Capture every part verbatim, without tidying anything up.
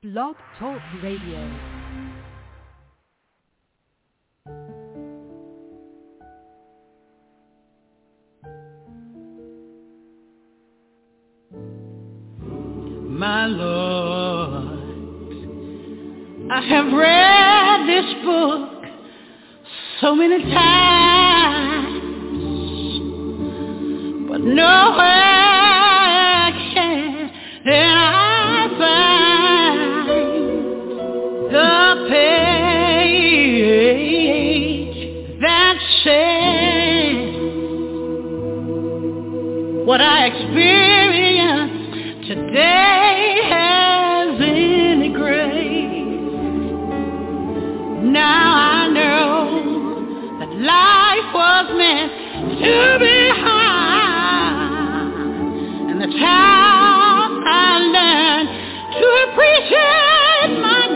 Blog Talk Radio. My Lord, I have read this book so many times, but nowhere can I find the page that says what I experienced today has any grace. Now I know that life was meant to be hard, and that's how I learned to appreciate my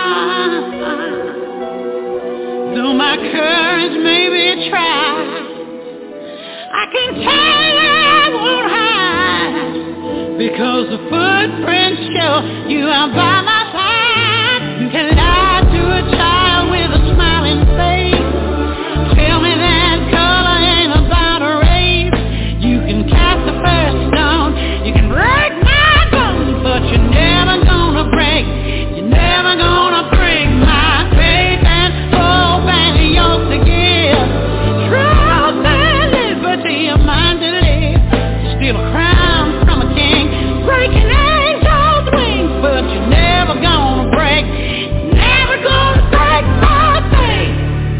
God. Though my courage may be tried, I can tell you I won't hide, because the footprints show you are by my side. You can lie to a child with a smiling face. Tell me that color ain't about a race. You can cast the first stone, you can break my bones, but you're never gonna break, you're never gonna break my faith and hope and yours to give. Truth and liberty, a mind to live. Steal a crown from a king, breaking angels' wings, but you're never gonna break, never gonna break my faith.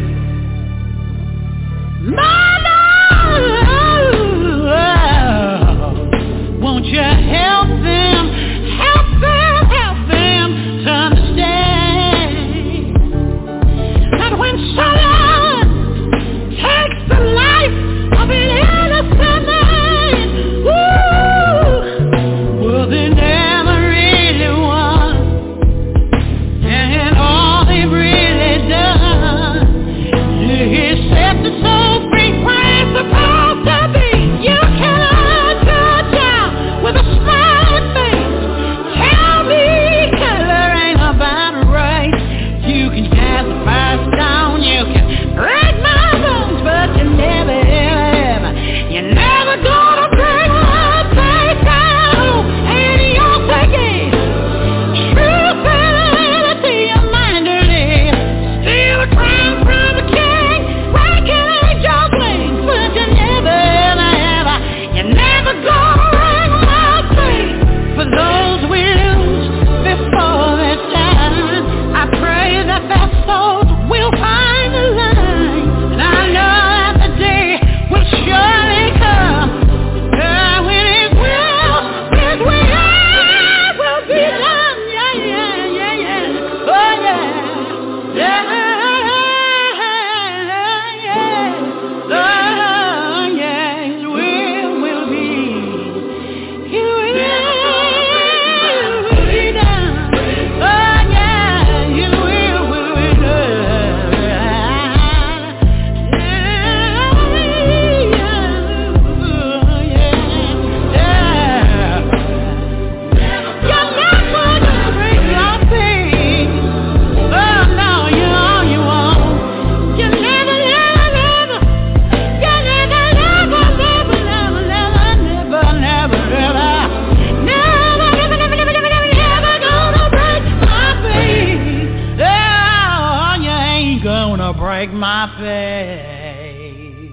My Lord, won't you help them, help them, help them to understand that when someone takes the life of an innocent man, woo, well, they never really won, and all they've really done is set the soul free where it's supposed to be. You cannot touch out with a smiling face. Tell me color ain't about right. You can cast the fire down, you can break my bones, but you never, ever, ever, you're never gonna break my faith down. And you'll take it. Truth and reality, a mind to live. Steal a crown from a king, breaking angels' wings, but you never, ever, ever, you're never gonna break my faith. For those we lose before their time, I pray that their souls will find the line. And I know that the day will surely come, uh, when His will, His will will be done. Yeah, yeah, yeah, yeah. Oh yeah, yeah, yeah. Oh yeah, His will will be, His will will be done. Oh yeah, His will will be done. Break my faith.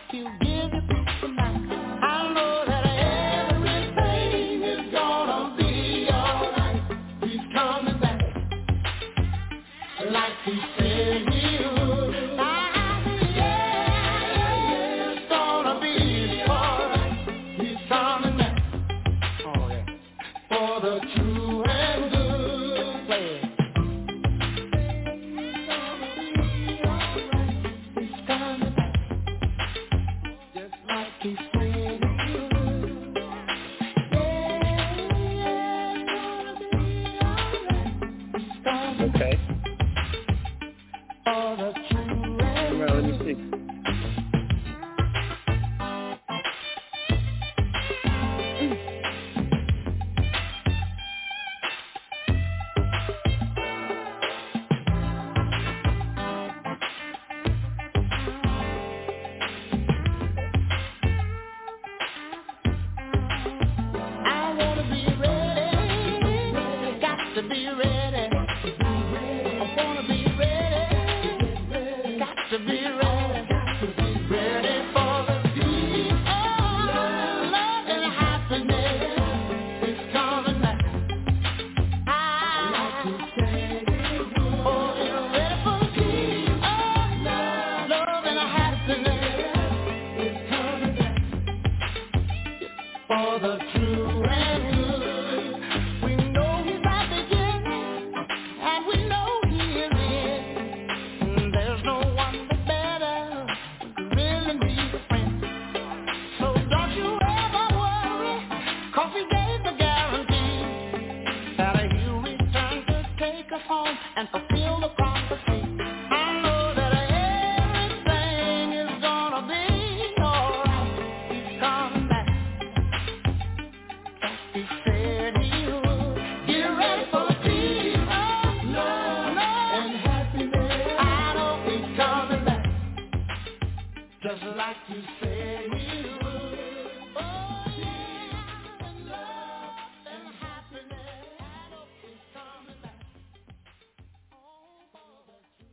He'll give you peace of mind. I know that everything is gonna be alright. He's coming back like he said he would. Ah, yeah, it's gonna be alright. He's coming back. Oh yeah. For the true and good plan. He's coming back. Just like he said he would. Okay. For the true and Well, let me see. I wanna be ready. Got to be ready. I wanna be ready. Got to be ready. Ready for the deep. Oh, love and happiness is coming back. I oh, you're ready for the deep. Oh, love and happiness is coming back. For the true and good. We know he's at the beginning, and we know he is it. And there's no one but better who really needs a friend. So don't you ever worry, 'cause he gave the guarantee that he'll return to take us home and fulfill the prophecy. I know that everything is gonna be alright. He's coming back. He said he would. Get ready for the peace, oh, love, and happiness. I know he's coming back, just like you said he would. Oh yeah, and love and happiness. I know he's coming back. Oh, for the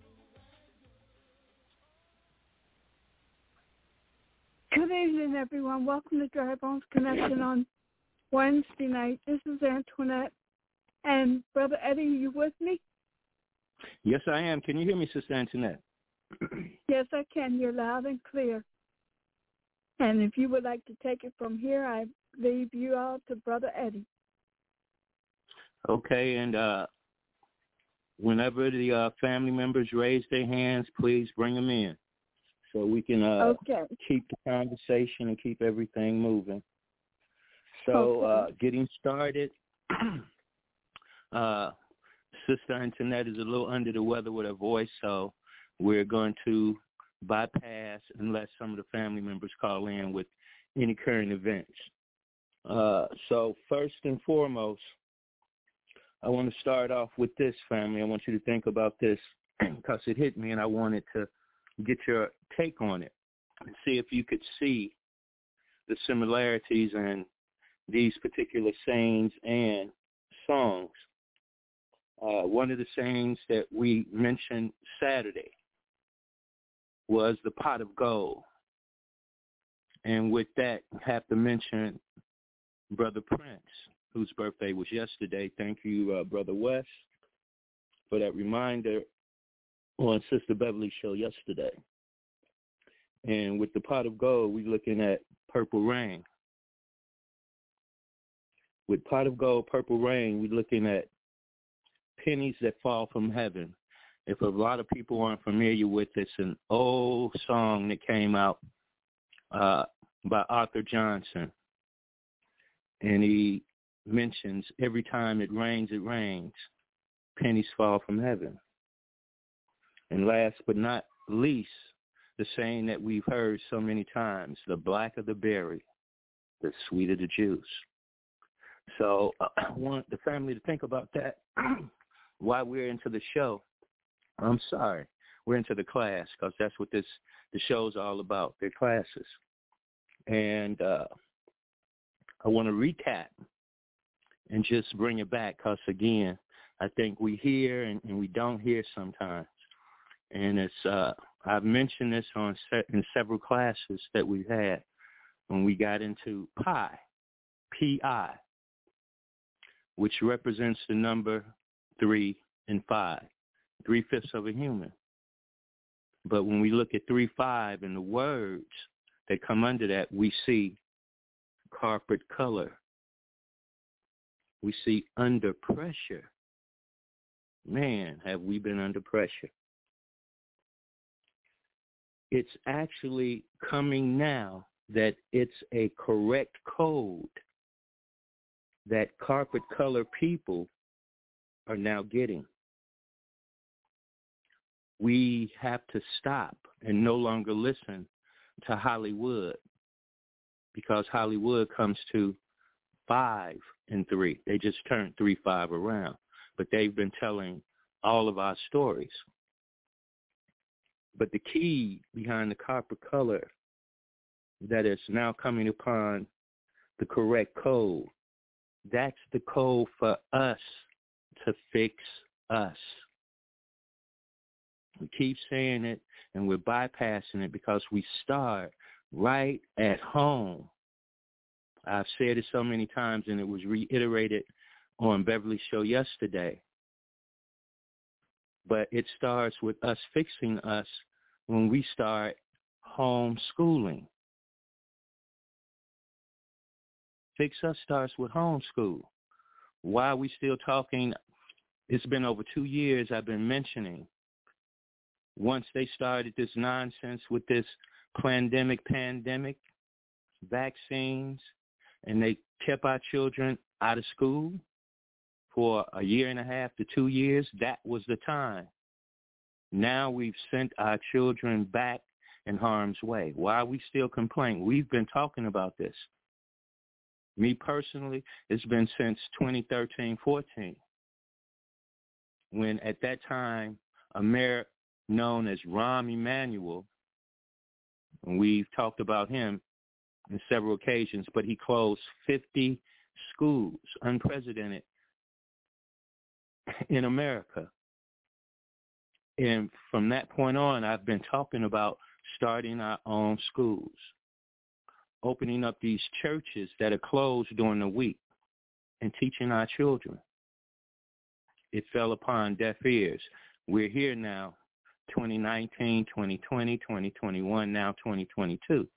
Good evening, everyone. Welcome to Dry Bones Connection on Wednesday night. This is Antoinette. And Brother Eddie, you with me? Yes, I am. Can you hear me, Sister Antoinette? Yes, I can. You're loud and clear. And if you would like to take it from here, I leave you all to Brother Eddie. Okay, and uh, whenever the uh, family members raise their hands, please bring them in so we can uh, Okay. keep the conversation and keep everything moving. So Okay. uh, getting started, uh, Sister Antoinette is a little under the weather with her voice, so we're going to bypass and let some of the family members call in with any current events. Uh, so first and foremost, I want to start off with this, family. I want you to think about this because it hit me and I wanted to get your take on it and see if you could see the similarities in these particular sayings and songs. Uh, one of the sayings that we mentioned Saturday was the pot of gold. And with that, I have to mention Brother Prince, whose birthday was yesterday. Thank you, uh, Brother West, for that reminder on Sister Beverly's show yesterday. And with the pot of gold, we're looking at Purple Rain. With pot of gold, Purple Rain, we're looking at pennies that fall from heaven. If a lot of people aren't familiar with this, an old song that came out uh, by Arthur Johnson. And he mentions every time it rains, it rains. Pennies fall from heaven. And last but not least, the saying that we've heard so many times, the blacker the berry, the sweeter the juice. So uh, I want the family to think about that while we're into the show. I'm sorry, we're into the class because that's what this the show's all about. They're classes. And uh, I want to recap and just bring it back because, again, I think we hear and, and we don't hear sometimes. And it's uh, I've mentioned this on se- in several classes that we've had when we got into pi, P I, which represents the number three and five, three-fifths of a human. But when we look at three, five, and the words that come under that, we see carpet color. We see under pressure. Man, have we been under pressure. It's actually coming now that it's a correct code that carpet color people are now getting. We have to stop and no longer listen to Hollywood, because Hollywood comes to five and three. They just turned three, five around, but they've been telling all of our stories. But the key behind the carpet color that is now coming upon the correct code, that's the code for us to fix us. We keep saying it, and we're bypassing it because we start right at home. I've said it so many times, and it was reiterated on Beverly's show yesterday. But it starts with us fixing us when we start homeschooling. Fix us starts with homeschool. Why are we still talking? It's been over two years I've been mentioning. Once they started this nonsense with this pandemic, pandemic, vaccines, and they kept our children out of school for a year and a half to two years, that was the time. Now we've sent our children back in harm's way. Why are we still complaining? We've been talking about this. Me personally, it's been since twenty thirteen fourteen, when at that time, a mayor known as Rahm Emanuel, and we've talked about him on several occasions, but he closed fifty schools, unprecedented in America. And from that point on, I've been talking about starting our own schools, opening up these churches that are closed during the week and teaching our children. It fell upon deaf ears. We're here now, twenty nineteen, twenty twenty, twenty twenty-one, now twenty twenty-two.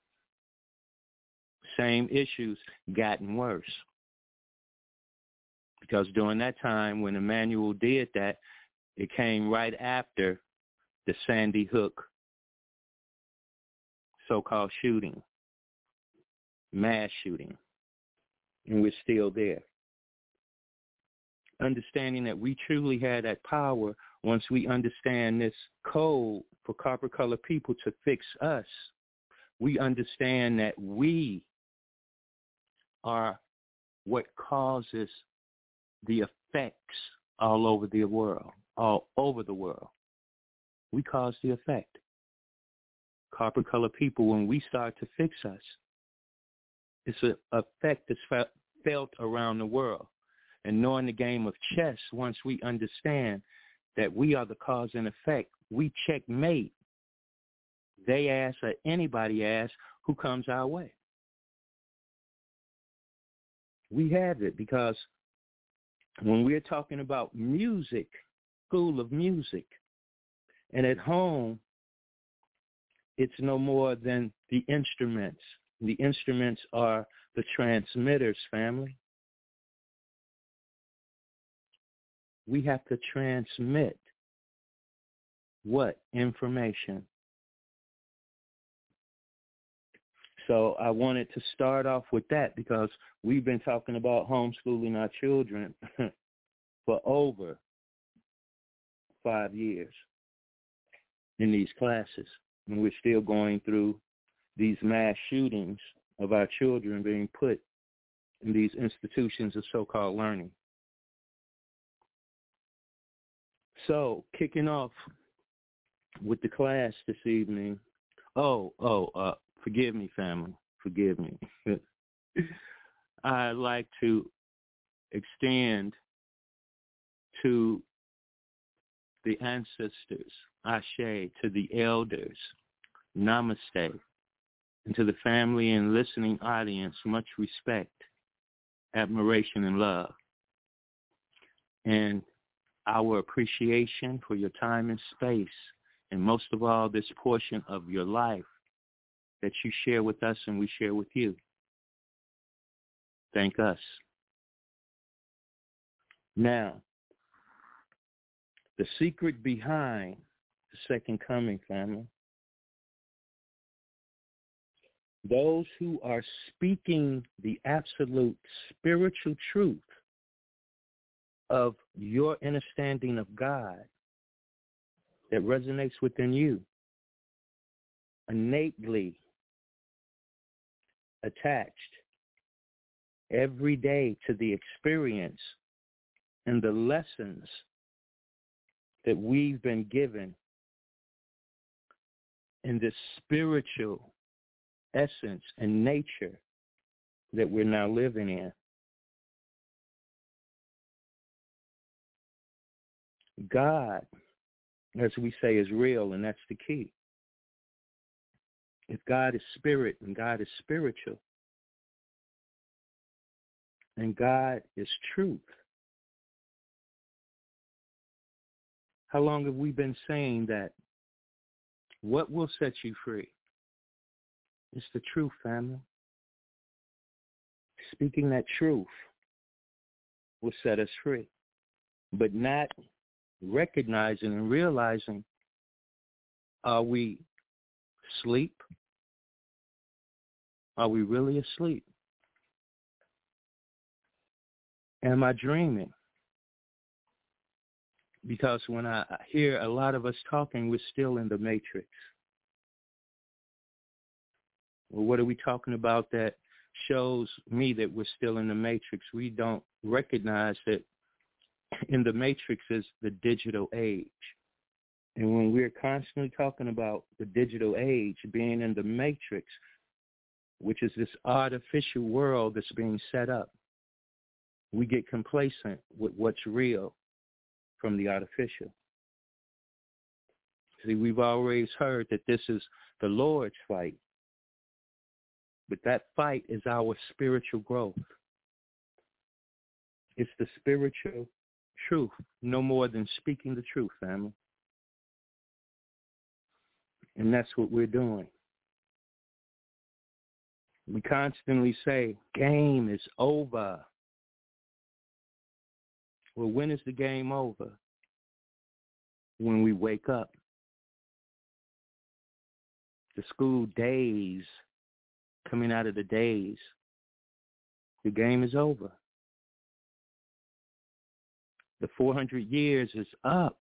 Same issues, gotten worse. Because during that time when Emanuel did that, it came right after the Sandy Hook so-called shooting, mass shooting, and we're still there. Understanding that we truly had that power once we understand this code for carpet color people to fix us. We understand that we are what causes the effects all over the world, all over the world. We cause the effect. Carpet color people, when we start to fix us, it's an effect that's fe- felt around the world. And knowing the game of chess, once we understand that we are the cause and effect, we checkmate. They ask, or anybody asks, who comes our way. We have it because when we're talking about music, school of music, and at home, it's no more than the instruments. The instruments are the transmitters, family. We have to transmit what? Information. So I wanted to start off with that because we've been talking about homeschooling our children for over five years in these classes. And we're still going through these mass shootings of our children being put in these institutions of so-called learning. So, kicking off with the class this evening. Oh, oh, uh, forgive me, family. Forgive me. I'd like to extend to the ancestors Ashe, to the elders, namaste, and to the family and listening audience, much respect, admiration, and love. And our appreciation for your time and space, and most of all, this portion of your life that you share with us and we share with you. Thank us. Now, the secret behind the second coming, family. Those who are speaking the absolute spiritual truth of your understanding of God that resonates within you, innately attached every day to the experience and the lessons that we've been given in this spiritual essence and nature that we're now living in. God, as we say, is real, and that's the key. If God is spirit and God is spiritual, and God is truth, how long have we been saying that what will set you free? It's the truth, family. Speaking that truth will set us free, but not recognizing and realizing, are we asleep? Are we really asleep? Am I dreaming? Because when I hear a lot of us talking, we're still in the matrix. Well, what are we talking about that shows me that we're still in the matrix? We don't recognize that in the matrix is the digital age. And when we're constantly talking about the digital age being in the matrix, which is this artificial world that's being set up, we get complacent with what's real from the artificial. See, we've always heard that this is the Lord's fight, but that fight is our spiritual growth. It's the spiritual truth, no more than speaking the truth, family. And that's what we're doing. We constantly say, game is over. Well, when is the game over? When we wake up. The school days, coming out of the days, the game is over. The four hundred years is up.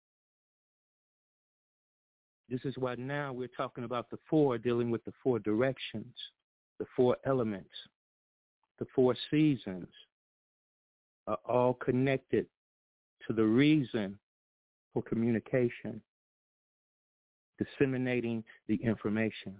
This is why now we're talking about the four, dealing with the four directions, the four elements, the four seasons are all connected to the reason for communication, disseminating the information.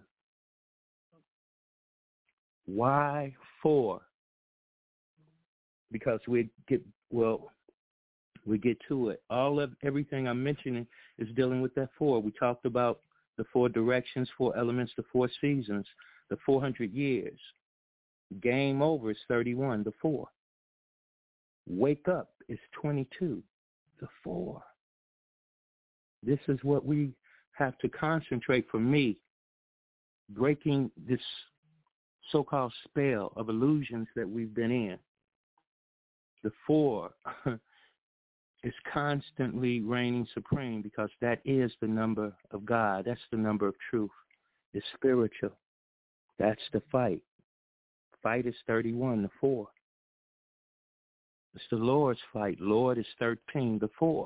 Why four? Because we get, well, we get to it. All of everything I'm mentioning is dealing with that four. We talked about the four directions, four elements, the four seasons, the four hundred years. Game over is thirty-one, the four. Wake up is twenty-two, the four. This is what we have to concentrate for me, breaking this so-called spell of illusions that we've been in. The four is constantly reigning supreme because that is the number of God. That's the number of truth. It's spiritual. That's the fight. Fight is thirty-one, the four. It's the Lord's fight. Lord is thirteen, the four.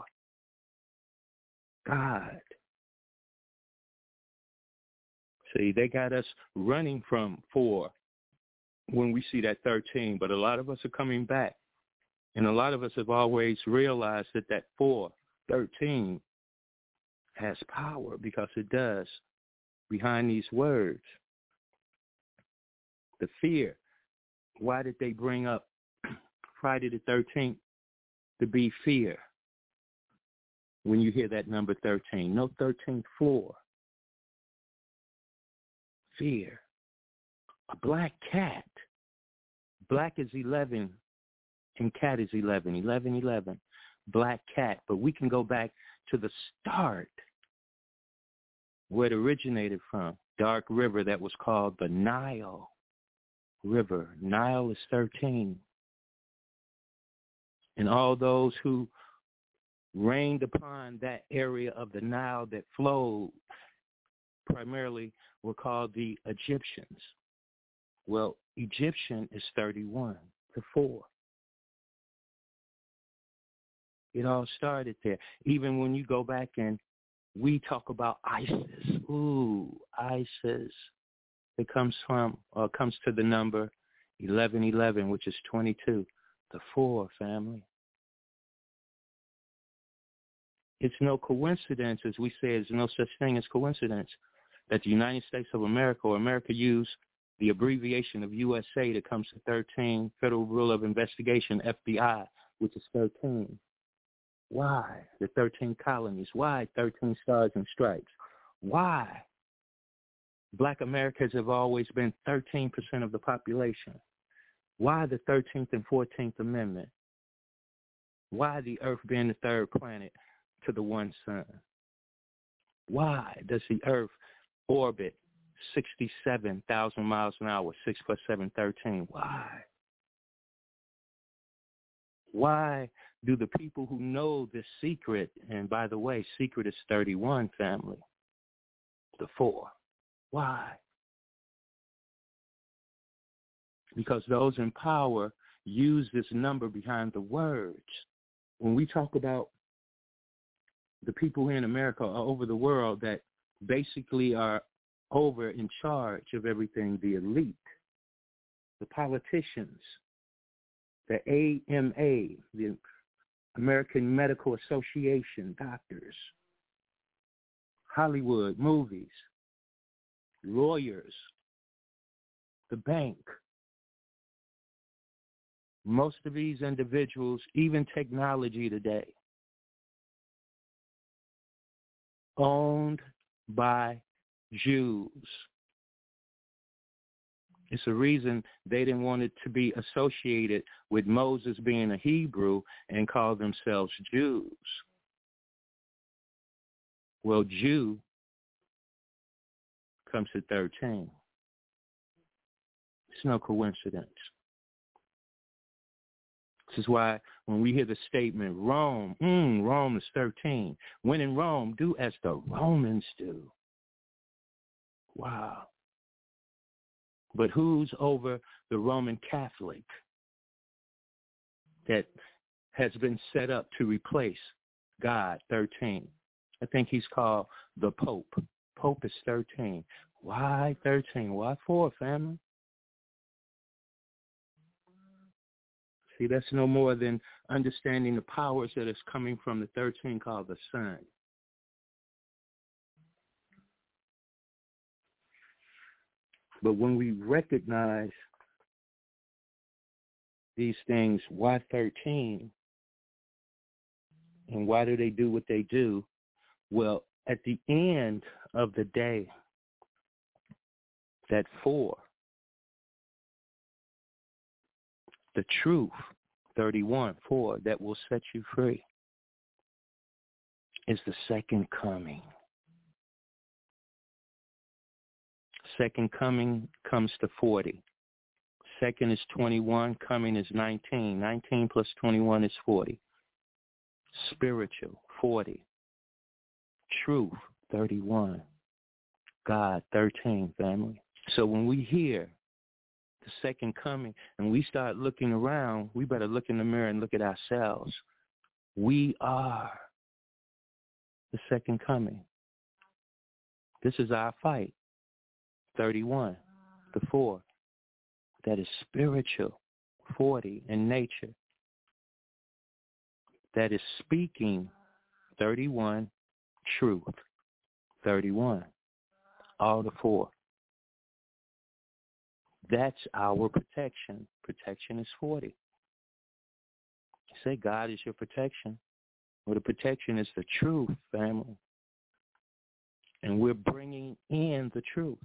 God. See, they got us running from four when we see that thirteen, but a lot of us are coming back. And a lot of us have always realized that that four, thirteen, has power because it does behind these words. The fear. Why did they bring up Friday the thirteenth to be fear? when you hear that number thirteen. No thirteenth floor. Fear. A black cat. Black is eleven and cat is eleven. eleven, eleven. Black cat. But we can go back to the start where it originated from. Dark river that was called the Nile River. Nile is thirteen. And all those who reigned upon that area of the Nile that flowed primarily were called the Egyptians. Well, Egyptian is thirty-one to four. It all started there. Even when you go back and we talk about ISIS. Ooh, ISIS. It comes from, or comes to the number eleven eleven, which is twenty-two. The four, family. It's no coincidence, as we say, there's no such thing as coincidence, that the United States of America, or America, use the abbreviation of U S A that comes to thirteen, Federal Bureau of Investigation, F B I, which is thirteen. Why the thirteen colonies? Why thirteen stars and stripes? Why Black Americans have always been thirteen percent of the population? Why the thirteenth and fourteenth Amendment? Why the Earth being the third planet to the one sun? Why does the Earth orbit sixty-seven thousand miles an hour, six plus seven, thirteen? Why? Why do the people who know this secret, and by the way, secret is thirty-one, family, the four, why? Because those in power use this number behind the words. When we talk about the people here in America or over the world that basically are over in charge of everything, the elite, the politicians, the A M A, the American Medical Association, doctors, Hollywood, movies, lawyers, the bank. Most of these individuals, even technology today, owned by Jews. It's a reason they didn't want it to be associated with Moses being a Hebrew and call themselves Jews. Well, Jew comes to thirteen. It's no coincidence. This is why when we hear the statement, Rome, mm, Rome is thirteen. When in Rome, do as the Romans do. Wow. But who's over the Roman Catholic that has been set up to replace God, thirteen? I think he's called the Pope. Pope is thirteen. Why thirteen? Why four, family? See, that's no more than understanding the powers that is coming from the thirteen called the sun. But when we recognize these things, why thirteen? And why do they do what they do? Well, at the end of the day, that four, the truth, thirty-one, four, that will set you free, is the second coming. Second coming comes to forty. Second is twenty-one, coming is nineteen. nineteen plus twenty-one is forty. Spiritual, forty. Truth, thirty-one. God, thirteen, family. So when we hear the second coming and we start looking around, we better look in the mirror and look at ourselves. We are the second coming. This is our fight. thirty-one, the four, that is spiritual, forty in nature, that is speaking, thirty-one, truth, thirty-one, all the four. That's our protection. Protection is forty. You say God is your protection. Well, the protection is the truth, family. And we're bringing in the truth.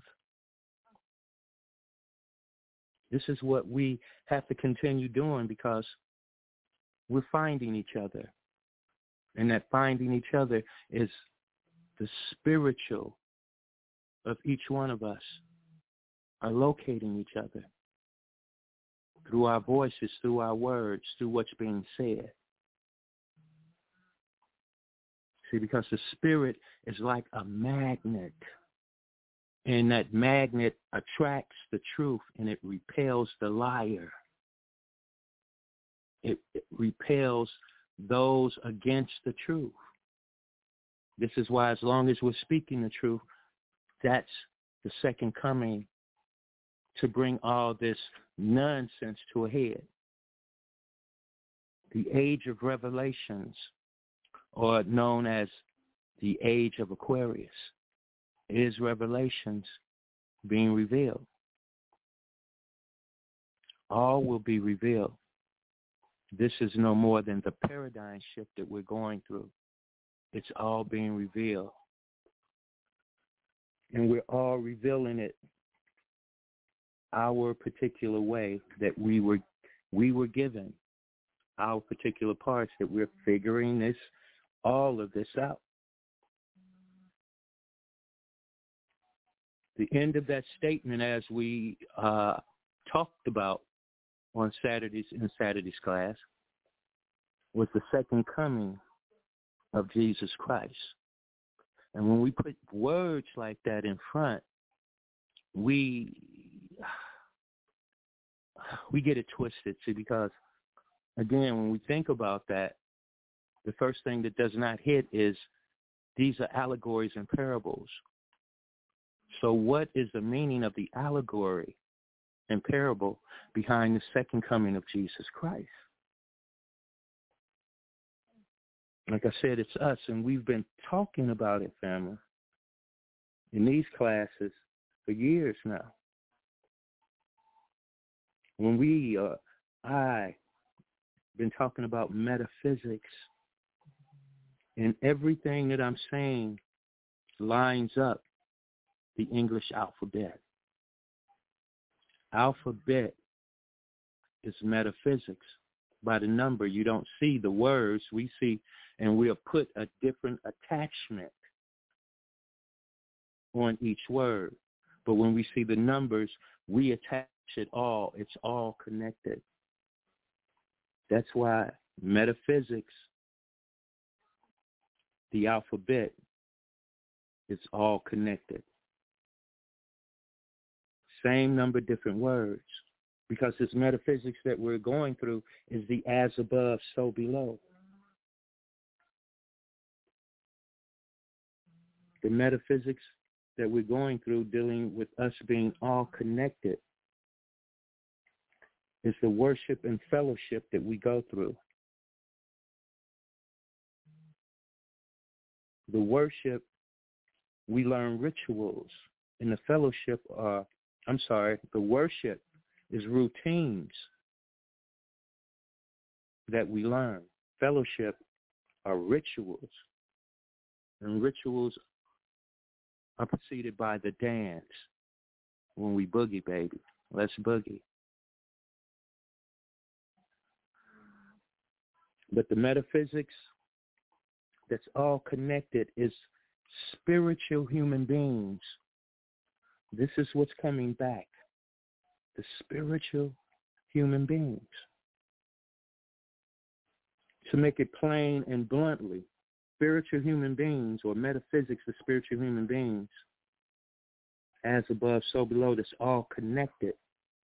This is what we have to continue doing because we're finding each other. And that finding each other is the spiritual of each one of us are locating each other through our voices, through our words, through what's being said. See, because the spirit is like a magnet, and that magnet attracts the truth and it repels the liar. It, it repels those against the truth. This is why as long as we're speaking the truth, that's the second coming to bring all this nonsense to a head. The age of revelations, or known as the age of Aquarius, is revelations being revealed. All will be revealed. This is no more than the paradigm shift that we're going through. It's all being revealed. And we're all revealing it our particular way that we were we were given, our particular parts that we're figuring this, all of this out. The end of that statement, as we uh, talked about on Saturdays in Saturday's class, was the second coming of Jesus Christ. And when we put words like that in front, we we get it twisted, see, because, again, when we think about that, the first thing that does not hit is these are allegories and parables. So what is the meaning of the allegory and parable behind the second coming of Jesus Christ? Like I said, it's us, and we've been talking about it, family, in these classes for years now. When we, uh, I, been talking about metaphysics, and everything that I'm saying lines up the English alphabet. Alphabet is metaphysics. By the number, you don't see the words. We see, and we'll put a different attachment on each word. But when we see the numbers, we attach it all. It's all connected. That's why metaphysics, the alphabet, is all connected. Same number, different words. Because this metaphysics that we're going through is the as above, so below. The metaphysics that we're going through, dealing with us being all connected, is the worship and fellowship that we go through. The worship, we learn rituals. And the fellowship are, I'm sorry, the worship is routines that we learn. Fellowship are rituals. And rituals are preceded by the dance. When we boogie, baby, let's boogie. But the metaphysics that's all connected is spiritual human beings. This is what's coming back. The spiritual human beings. To make it plain and bluntly, spiritual human beings, or metaphysics of spiritual human beings, as above, so below, that's all connected,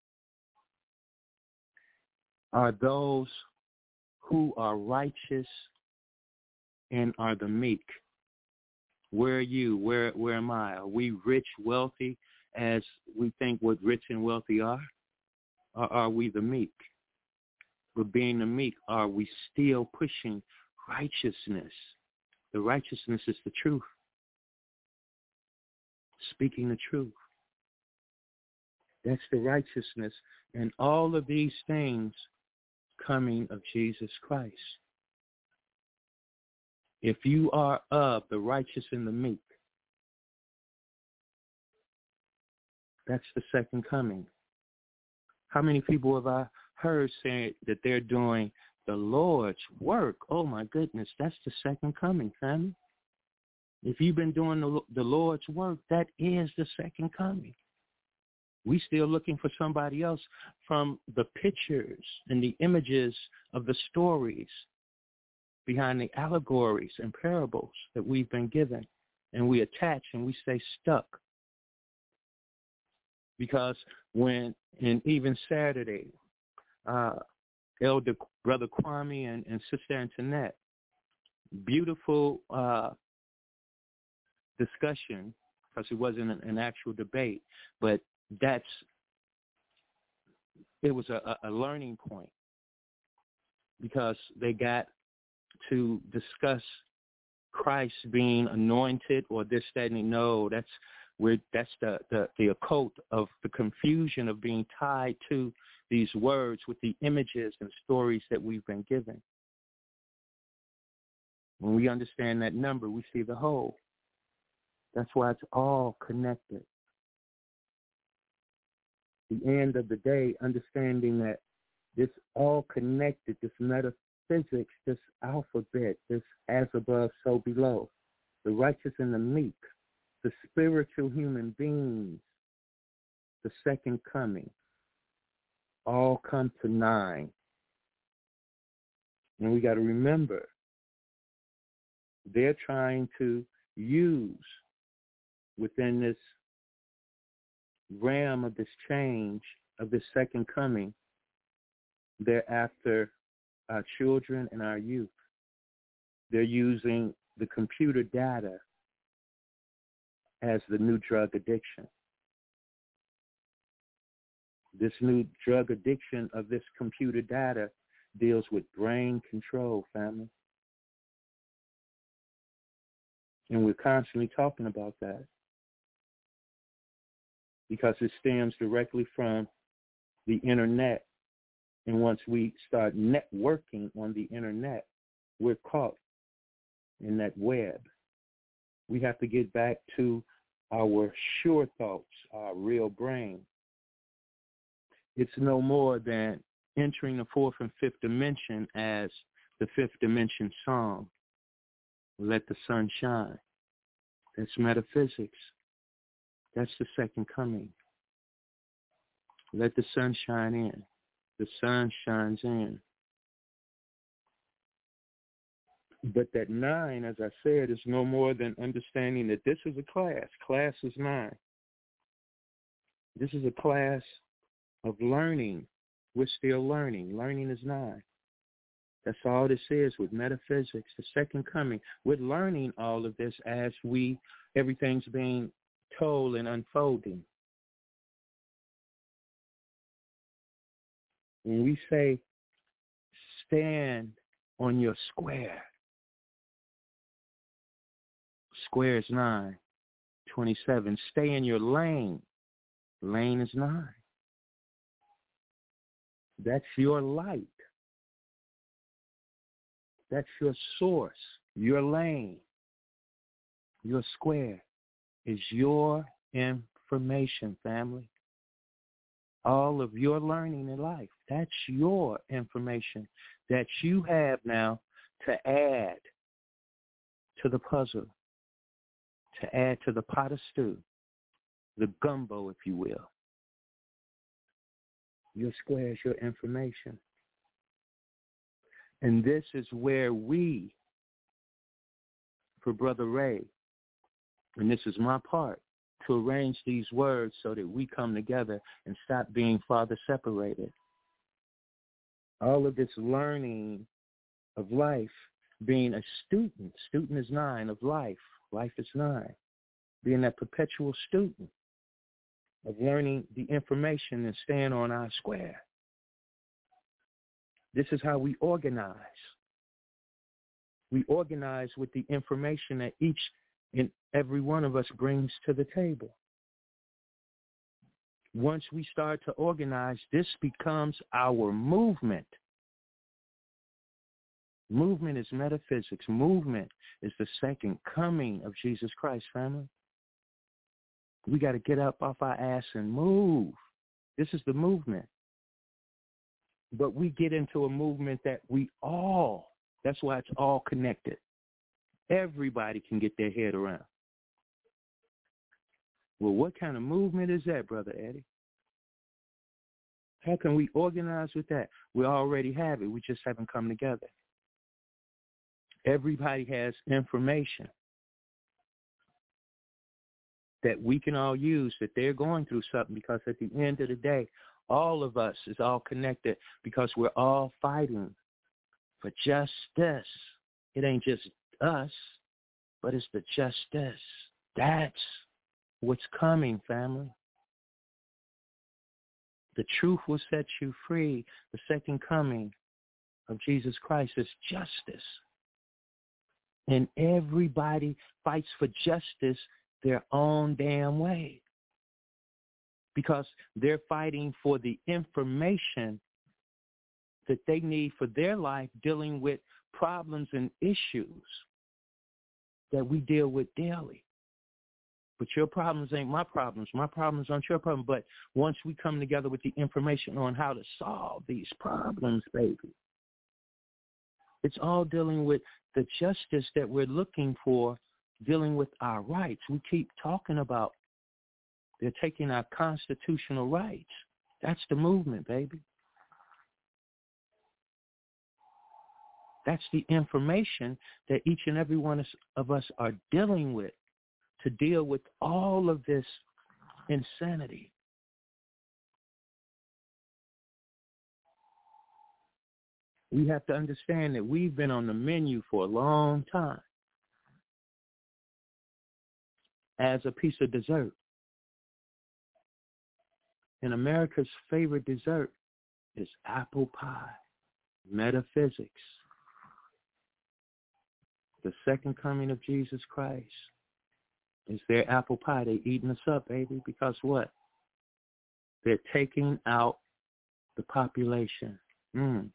are those who are righteous and are the meek. Where are you? Where where am I? Are we rich, wealthy, as we think what rich and wealthy are? Or are we the meek? But being the meek, are we still pushing righteousness? The righteousness is the truth. Speaking the truth. That's the righteousness. And all of these things coming of Jesus Christ. If you are of the righteous and the meek, that's the second coming. How many people have I heard saying that they're doing the Lord's work? Oh, my goodness, that's the second coming, family. If you've been doing the, the Lord's work, that is the second coming. We still looking for somebody else from the pictures and the images of the stories behind the allegories and parables that we've been given. And we attach and we stay stuck. Because when, and even Saturday, uh, Elder Brother Kwame and, and Sister Antoinette, beautiful uh, discussion, because it wasn't an, an actual debate, but that's, it was a, a learning point, because they got to discuss Christ being anointed or this, that, and no, that's where that's the, the, the occult of the confusion of being tied to these words with the images and stories that we've been given. When we understand that number, we see the whole. That's why it's all connected. The end of the day, understanding that this all connected, this metaphysics, this alphabet, this as above, so below, the righteous and the meek, the spiritual human beings, the second coming, all come to nine. And we got to remember, they're trying to use within this realm of this change, of this second coming, they're after our children and our youth. They're using the computer data as the new drug addiction. This new drug addiction of this computer data deals with brain control, family. And we're constantly talking about that because it stems directly from the internet. And once we start networking on the internet, we're caught in that web. We have to get back to our sure thoughts, our real brain. It's no more than entering the fourth and fifth dimension as the fifth dimension song, Let the Sun Shine. That's metaphysics. That's the second coming. Let the sun shine in. The sun shines in. But that nine, as I said, is no more than understanding that this is a class. Class is nine. This is a class of learning. We're still learning. Learning is nine. That's all this is with metaphysics, the second coming. We're learning all of this as we, everything's being told and unfolding. When we say, stand on your square, square is nine. twenty-seven, stay in your lane. Lane is nine. That's your light. That's your source, your lane. Your square is your information, family. All of your learning in life, that's your information that you have now to add to the puzzle, to add to the pot of stew, the gumbo, if you will. Your square is your information. And this is where we, for Brother Ray, and this is my part, to arrange these words so that we come together and stop being farther separated. All of this learning of life, being a student, student is nine, of life, life is nine, being that perpetual student of learning the information and staying on our square. This is how we organize. We organize with the information that each and every one of us brings to the table. Once we start to organize, this becomes our movement. Movement is metaphysics. Movement is the second coming of Jesus Christ, family. We got to get up off our ass and move. This is the movement. But we get into a movement that we all, that's why it's all connected. Everybody can get their head around. Well, what kind of movement is that, Brother Eddie? How can we organize with that? We already have it. We just haven't come together. Everybody has information that we can all use, that they're going through something, because at the end of the day, all of us is all connected because we're all fighting for justice. It ain't just us, but it's the justice. That's what's coming, family. The truth will set you free. The second coming of Jesus Christ is justice. And everybody fights for justice their own damn way, because they're fighting for the information that they need for their life, dealing with problems and issues that we deal with daily. But your problems ain't my problems. My problems aren't your problem. But once we come together with the information on how to solve these problems, baby, it's all dealing with the justice that we're looking for, dealing with our rights. We keep talking about they're taking our constitutional rights. That's the movement, baby. That's the information that each and every one of us are dealing with to deal with all of this insanity. We have to understand that we've been on the menu for a long time as a piece of dessert. And America's favorite dessert is apple pie, metaphysics. The second coming of Jesus Christ is their apple pie. They're eating us up, baby, because what? They're taking out the population. Mm.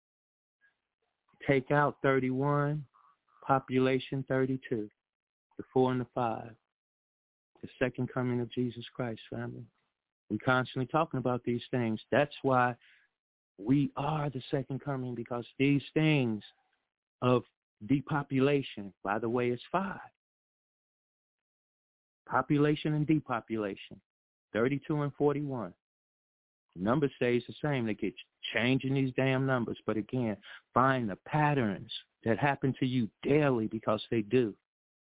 Take out thirty-one, population thirty-two, the four and the five. The second coming of Jesus Christ, family. We're constantly talking about these things. That's why we are the second coming, because these things of depopulation, by the way, is five. Population and depopulation, thirty-two and forty-one. Number stays the same. They get changing these damn numbers. But again, find the patterns that happen to you daily, because they do.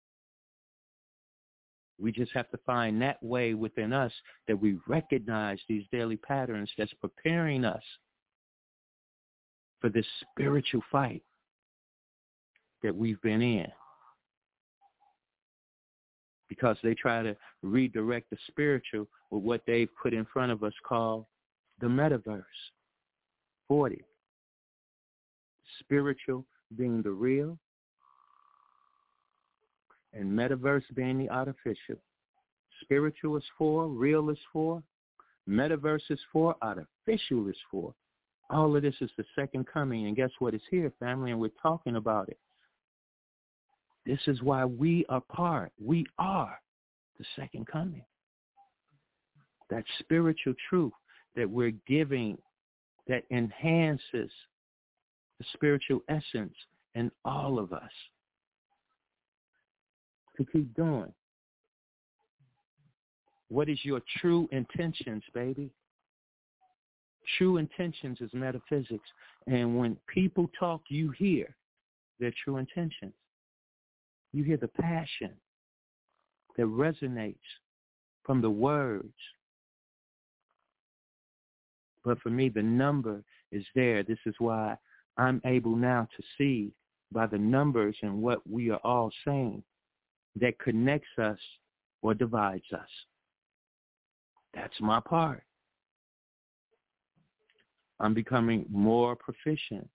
We just have to find that way within us that we recognize these daily patterns that's preparing us for this spiritual fight that we've been in. Because they try to redirect the spiritual with what they've put in front of us called the metaverse. forty. Spiritual being the real, and metaverse being the artificial. Spiritual is four, real is four, metaverse is four, artificial is four. All of this is the second coming, and guess what? It's here, family, and we're talking about it. This is why we are part. We are the second coming. That spiritual truth that we're giving that enhances the spiritual essence in all of us to keep doing. What is your true intentions, baby? True intentions is metaphysics. And when people talk, you hear their true intentions. You hear the passion that resonates from the words. But for me, the number is there. This is why I'm able now to see by the numbers and what we are all saying that connects us or divides us. That's my part. I'm becoming more proficient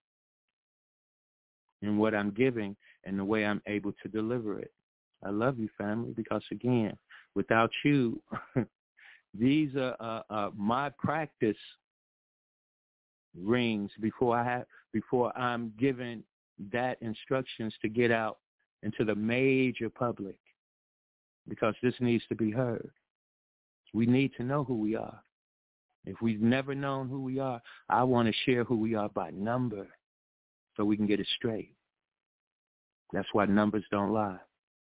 in what I'm giving and the way I'm able to deliver it. I love you, family, because, again, without you, these are uh, uh, my practice rings before I have, before I'm given that instructions to get out into the major public, because this needs to be heard. We need to know who we are. If we've never known who we are, I want to share who we are by number so we can get it straight. That's why numbers don't lie.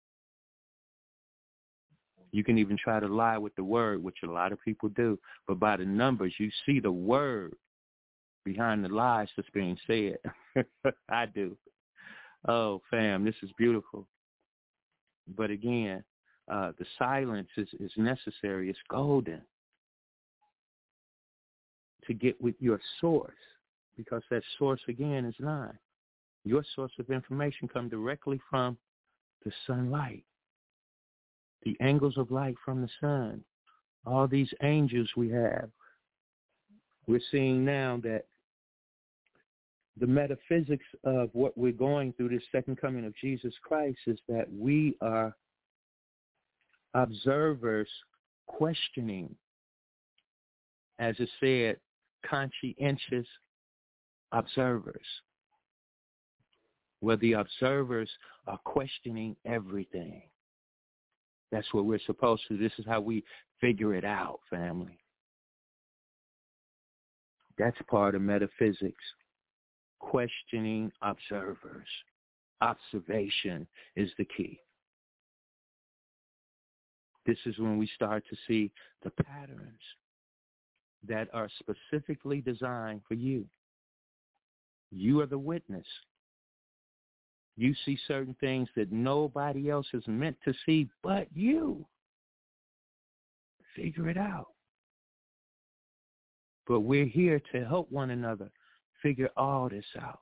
You can even try to lie with the word, which a lot of people do, but by the numbers, you see the word behind the lies that's being said. I do. Oh, fam, this is beautiful. But again, uh, the silence is, is necessary. It's golden to get with your source, because that source, again, is nine. Your source of information comes directly from the sunlight, the angles of light from the sun, all these angels we have. We're seeing now that the metaphysics of what we're going through, this second coming of Jesus Christ, is that we are observers questioning, as it said, conscientious observers, where the observers are questioning everything. That's what we're supposed to. This is how we figure it out, family. That's part of metaphysics. Questioning observers. Observation is the key. This is when we start to see the patterns that are specifically designed for you. You are the witness. You see certain things that nobody else is meant to see but you. Figure it out. But we're here to help one another figure all this out.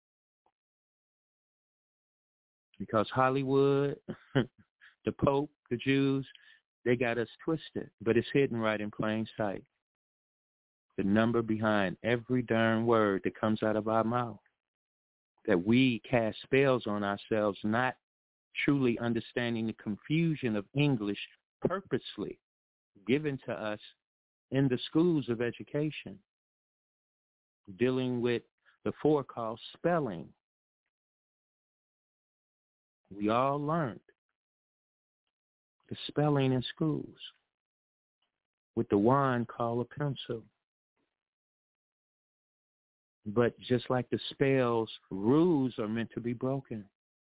Because Hollywood, the Pope, the Jews, they got us twisted, but it's hidden right in plain sight. The number behind every darn word that comes out of our mouth. That we cast spells on ourselves, not truly understanding the confusion of English purposely given to us in the schools of education, dealing with the four called spelling. We all learned the spelling in schools with the wand called a pencil. But just like the spells, rules are meant to be broken.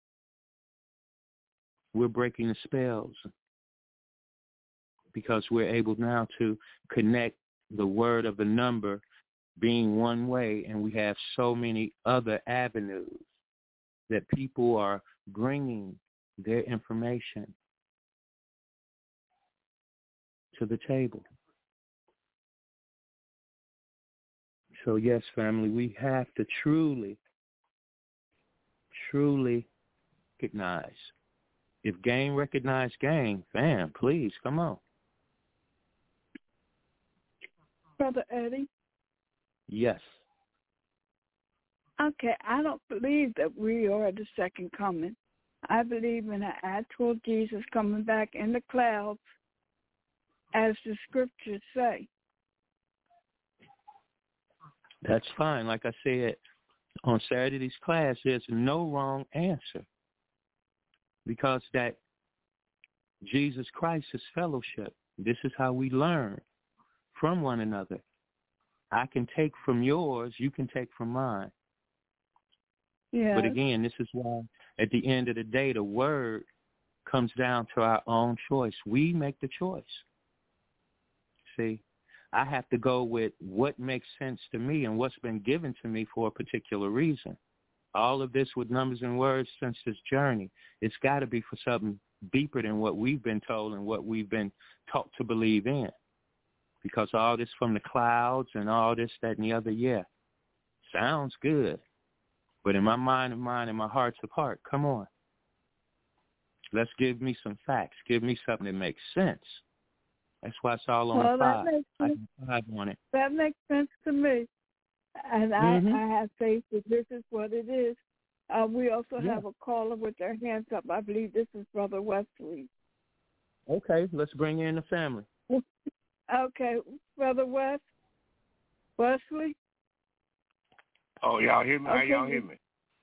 We're breaking the spells because we're able now to connect the word of the number being one way, and we have so many other avenues that people are bringing their information to the table. So yes, family, we have to truly, truly recognize. If gang recognize gang, fam, please, come on. Brother Eddie? Yes. Okay, I don't believe that we are the second coming. I believe in an actual Jesus coming back in the clouds, as the scriptures say. That's fine. Like I said, on Saturday's class, there's no wrong answer, because that Jesus Christ is fellowship. This is how we learn from one another. I can take from yours, you can take from mine. Yeah. But again, this is why at the end of the day, the word comes down to our own choice. We make the choice. See, I have to go with what makes sense to me and what's been given to me for a particular reason. All of this with numbers and words since this journey, it's got to be for something deeper than what we've been told and what we've been taught to believe in. Because all this from the clouds and all this, that, and the other, yeah, sounds good. But in my mind of mind and my heart's of heart, come on. Let's give me some facts. Give me something that makes sense. That's why it's all on well, the five. That makes sense. I have on it. That makes sense to me. And mm-hmm. I, I have faith that this is what it is. Uh, we also yeah. have a caller with their hands up. I believe this is Brother Wesley. Okay, let's bring in the family. Okay, Brother West, Wesley. Oh, y'all hear me? Okay. How y'all hear me?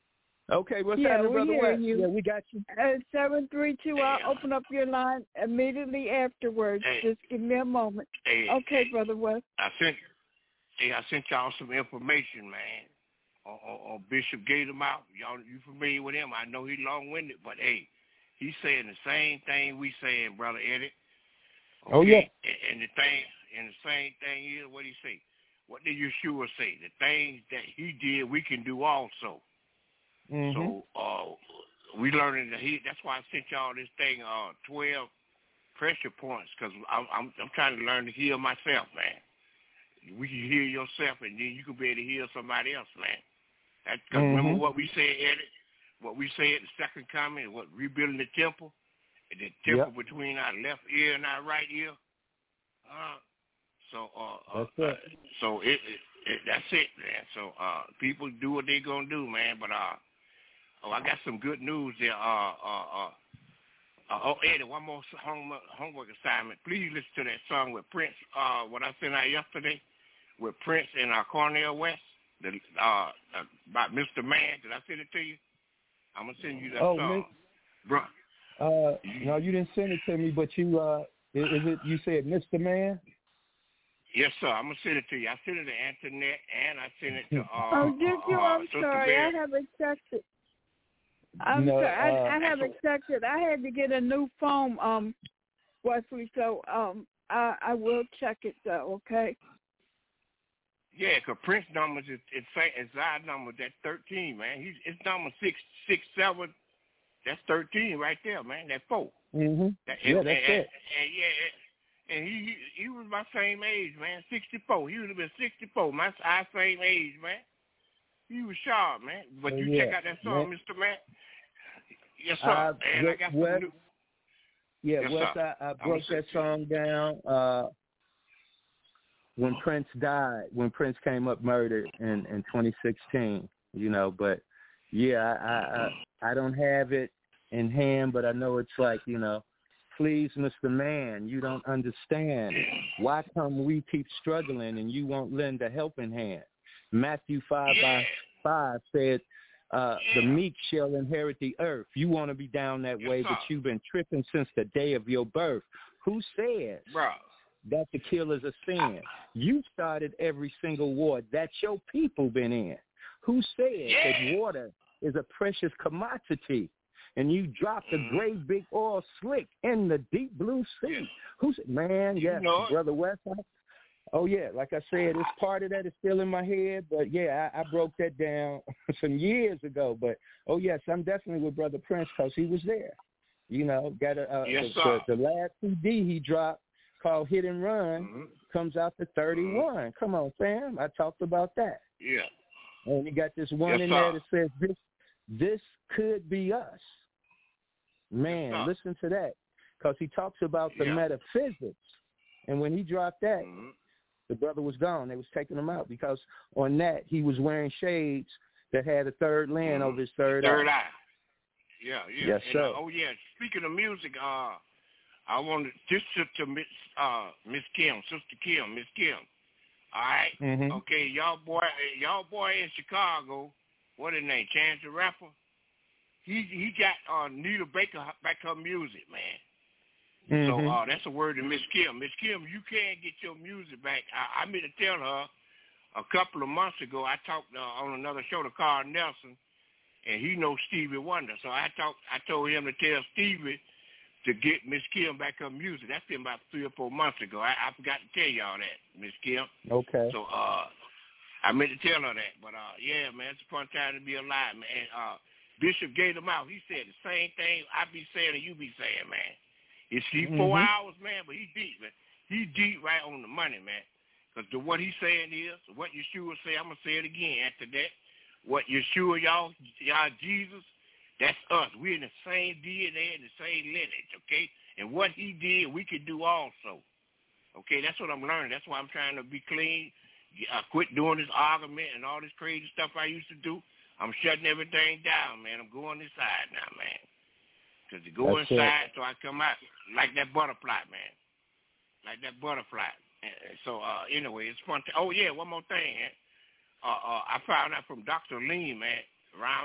Okay, what's yeah, happening, we Brother hear West? you. Yeah, we got you. Uh, seven three two. I'll open up your line immediately afterwards. Hey. Just give me a moment. Hey, Okay, Brother West. I sent, hey, I sent y'all some information, man, on, on, on Bishop Gatormouth. Y'all, you familiar with him? I know he's long-winded, but hey, he's saying the same thing we saying, Brother Eddie. Okay? Oh yeah. And, and the thing, and the same thing is what he say. What did Yeshua say? The things that he did, we can do also. Mm-hmm. So uh, we learning that he. That's why I sent y'all this thing, uh, twelve pressure points, because I'm, I'm I'm trying to learn to heal myself, man. We can heal yourself, and then you can be able to heal somebody else, man. That's because Mm-hmm. remember what we said, Eddie. What we said the second coming, what rebuilding the temple, and the temple Yep. between our left ear and our right ear. Uh, so uh, That's uh, it. so it, it, it that's it, man. So uh, people do what they gonna do, man. But uh. Oh, I got some good news there. Uh, uh, uh, uh, oh, Eddie, one more homework, homework assignment. Please listen to that song with Prince, uh, what I sent out yesterday, with Prince and uh, Cornel West, the, uh, uh, about Mister Man. Did I send it to you? I'm going to send you that Oh, song. Bro. Uh, no, you didn't send it to me, but you, uh, is, is it, you said Mister Man? Yes, sir. I'm going to send it to you. I sent it to Antoinette, and I sent it to, uh, Oh, did you? uh, I'm Sister sorry. Bear. I haven't checked it. I'm No, sorry. I, uh, I haven't checked it. I had to get a new phone, um, Wesley, so um, I, I will check it, though, okay? Yeah, because Prince numbers is it's it's our number. That's thirteen, man. He's it's number six six seven. That's thirteen right there, man. That's four. Mm-hmm. That, Yeah, and, that's and, it. And, yeah, and he, he he was my same age, man. Sixty-four. He would have been sixty-four. My our same age, man. He was sharp, man. But Oh, you yeah. check out that song, Man. Mister Man. Yes, sir. I, and I got some West, new. yeah, Yes, West, sir. I, I I'm broke gonna that song down uh, when Prince died, when Prince came up murdered in, in twenty sixteen, you know, but yeah, I, I, I, I don't have it in hand, but I know it's like, you know, please, Mister Man, you don't understand. Why come we keep struggling and you won't lend a helping hand? Matthew five Yeah. by five said, uh, the meek shall inherit the earth. You want to be down that Yes, way, sir. but you've been tripping since the day of your birth. Who says Bro. that the kill is a sin? You started every single war that your people been in. Who said Yeah. that water is a precious commodity? And you dropped a Mm-hmm. great big oil slick in the deep blue sea. Yeah. Who's man? You Yes, know it. Brother West. Oh yeah, like I said, it's part of that is still in my head, but yeah, I, I broke that down some years ago. But oh yes, I'm definitely with Brother Prince because he was there. You know, got a, uh, Yes, the, sir. the, the last C D he dropped called Hit and Run Mm-hmm. comes out to thirty-one. Mm-hmm. Come on, Sam, I talked about that. Yeah. And you got this one Yes, in sir. there that says this this could be us. Man, Yes, sir. listen to that because he talks about the Yeah. metaphysics, and when he dropped that. Mm-hmm. The brother was gone. They was taking him out because on that he was wearing shades that had a third land Mm-hmm. over his third, Third eye. eye. Yeah, yeah. Yes, and, sir. Uh, oh, yeah. Speaking of music, uh, I wanted just to, to Miss uh, Miss Kim, Sister Kim, Miss Kim. All right. Mm-hmm. Okay, y'all boy, y'all boy in Chicago. What his name? Chance the Rapper. He he got uh, Nita Baker back her music, man. Mm-hmm. So uh, that's a word to Miss Kim. Miss Kim, you can't get your music back. I, I meant to tell her a couple of months ago. I talked uh, on another show to Carl Nelson, and he knows Stevie Wonder. So I talked. I told him to tell Stevie to get Miss Kim back her music. That's been about three or four months ago. I, I forgot to tell y'all that, Miss Kim. Okay. So uh, I meant to tell her that. But uh, yeah, man, it's a fun time to be alive, man. And, uh, Bishop Gatormouth, he said the same thing I be saying and you be saying, man. It's he Mm-hmm. four hours, man, but he deep, man. He deep right on the money, man. Because what he's saying is, what Yeshua say, I'm going to say it again after that. What Yeshua, y'all, y'all Jesus, that's us. We're in the same D N A and the same lineage, okay? And what he did, we can do also. Okay, that's what I'm learning. That's why I'm trying to be clean. I quit doing this argument and all this crazy stuff I used to do. I'm shutting everything down, man. I'm going inside now, man. Because to go That's inside it. So I come out like that butterfly, man. Like that butterfly. And so, uh, anyway, it's fun. To, oh, yeah, one more thing. Uh, uh, I found out from Doctor Lean, man, around about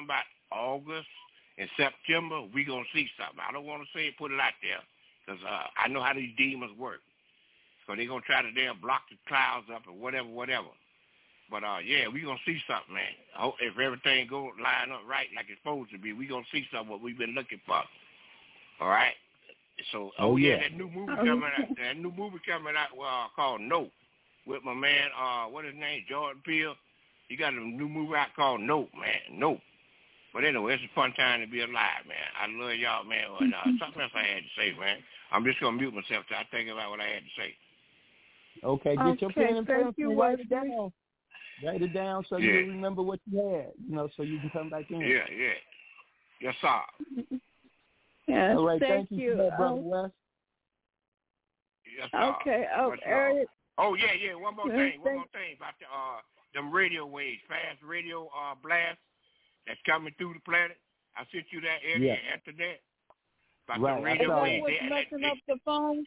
August and September, we going to see something. I don't want to say it, put it out there, because uh, I know how these demons work. So they're going to try to damn block the clouds up or whatever, whatever. But, uh, yeah, we going to see something, man. I hope if everything go line up right like it's supposed to be, we going to see something what we've been looking for. All right? So, oh, oh yeah. yeah, that new movie coming out, that new movie coming out uh, called Nope with my man, uh, what is his name, Jordan Peele. He got a new movie out called Nope, man, Nope. But anyway, it's a fun time to be alive, man. I love y'all, man. And, uh, something else I had to say, man. I'm just going to mute myself till I think about what I had to say. Okay, get okay, your pen and pencil and write it down. Write it down so yeah. you remember what you had, you know, so you can come back in. Yeah, yeah. Yes, sir. Yes, all right, thank, thank you, you. for that, Brother um, West. Yes, sir. Okay, oh, yes, Eric. Oh, yeah, yeah, one more Yes, thing, one thank more thing about the, uh, them radio waves, fast radio uh, blast that's coming through the planet. I sent you that, Eddie, yeah. after that. About right, the radio Is that waves. what's They, messing they, up the phone?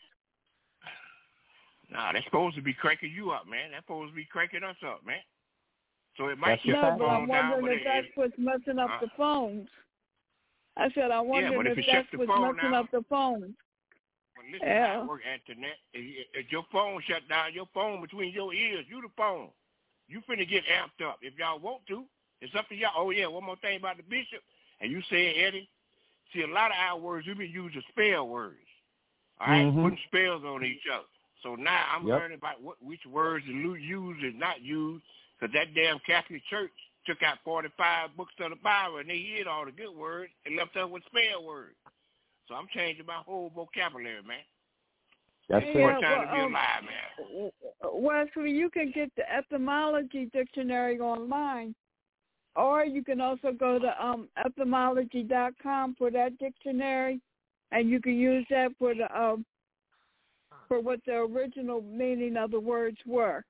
Nah, that's supposed to be cranking you up, man. That's supposed to be cranking us up, man. So it might That's shut No, the but I'm phone down, wondering but if it, that's it, what's messing up uh, the phones. I said I'm yeah, wondering but if if it that's shuts the what's phone messing down, up the phones. but listen, Yeah. how it work, Internet. If, if your phone shut down, your phone between your ears, you the phone. You finna get amped up. If y'all want to, it's up to y'all. Oh, yeah, one more thing about the bishop. And you said, Eddie, see, a lot of our words, we been using spell words. All right? Mm-hmm. Putting spells on each other. So now I'm yep. learning about what, which words to use and not use, because that damn Catholic Church took out forty-five books of the Bible, and they hid all the good words and left us with spell words. So I'm changing my whole vocabulary, man. That's it's it. more time well, to be um, alive, man. Wesley, you can get the etymology dictionary online, or you can also go to um, etymology dot com for that dictionary, and you can use that for the um, for what the original meaning of the words were.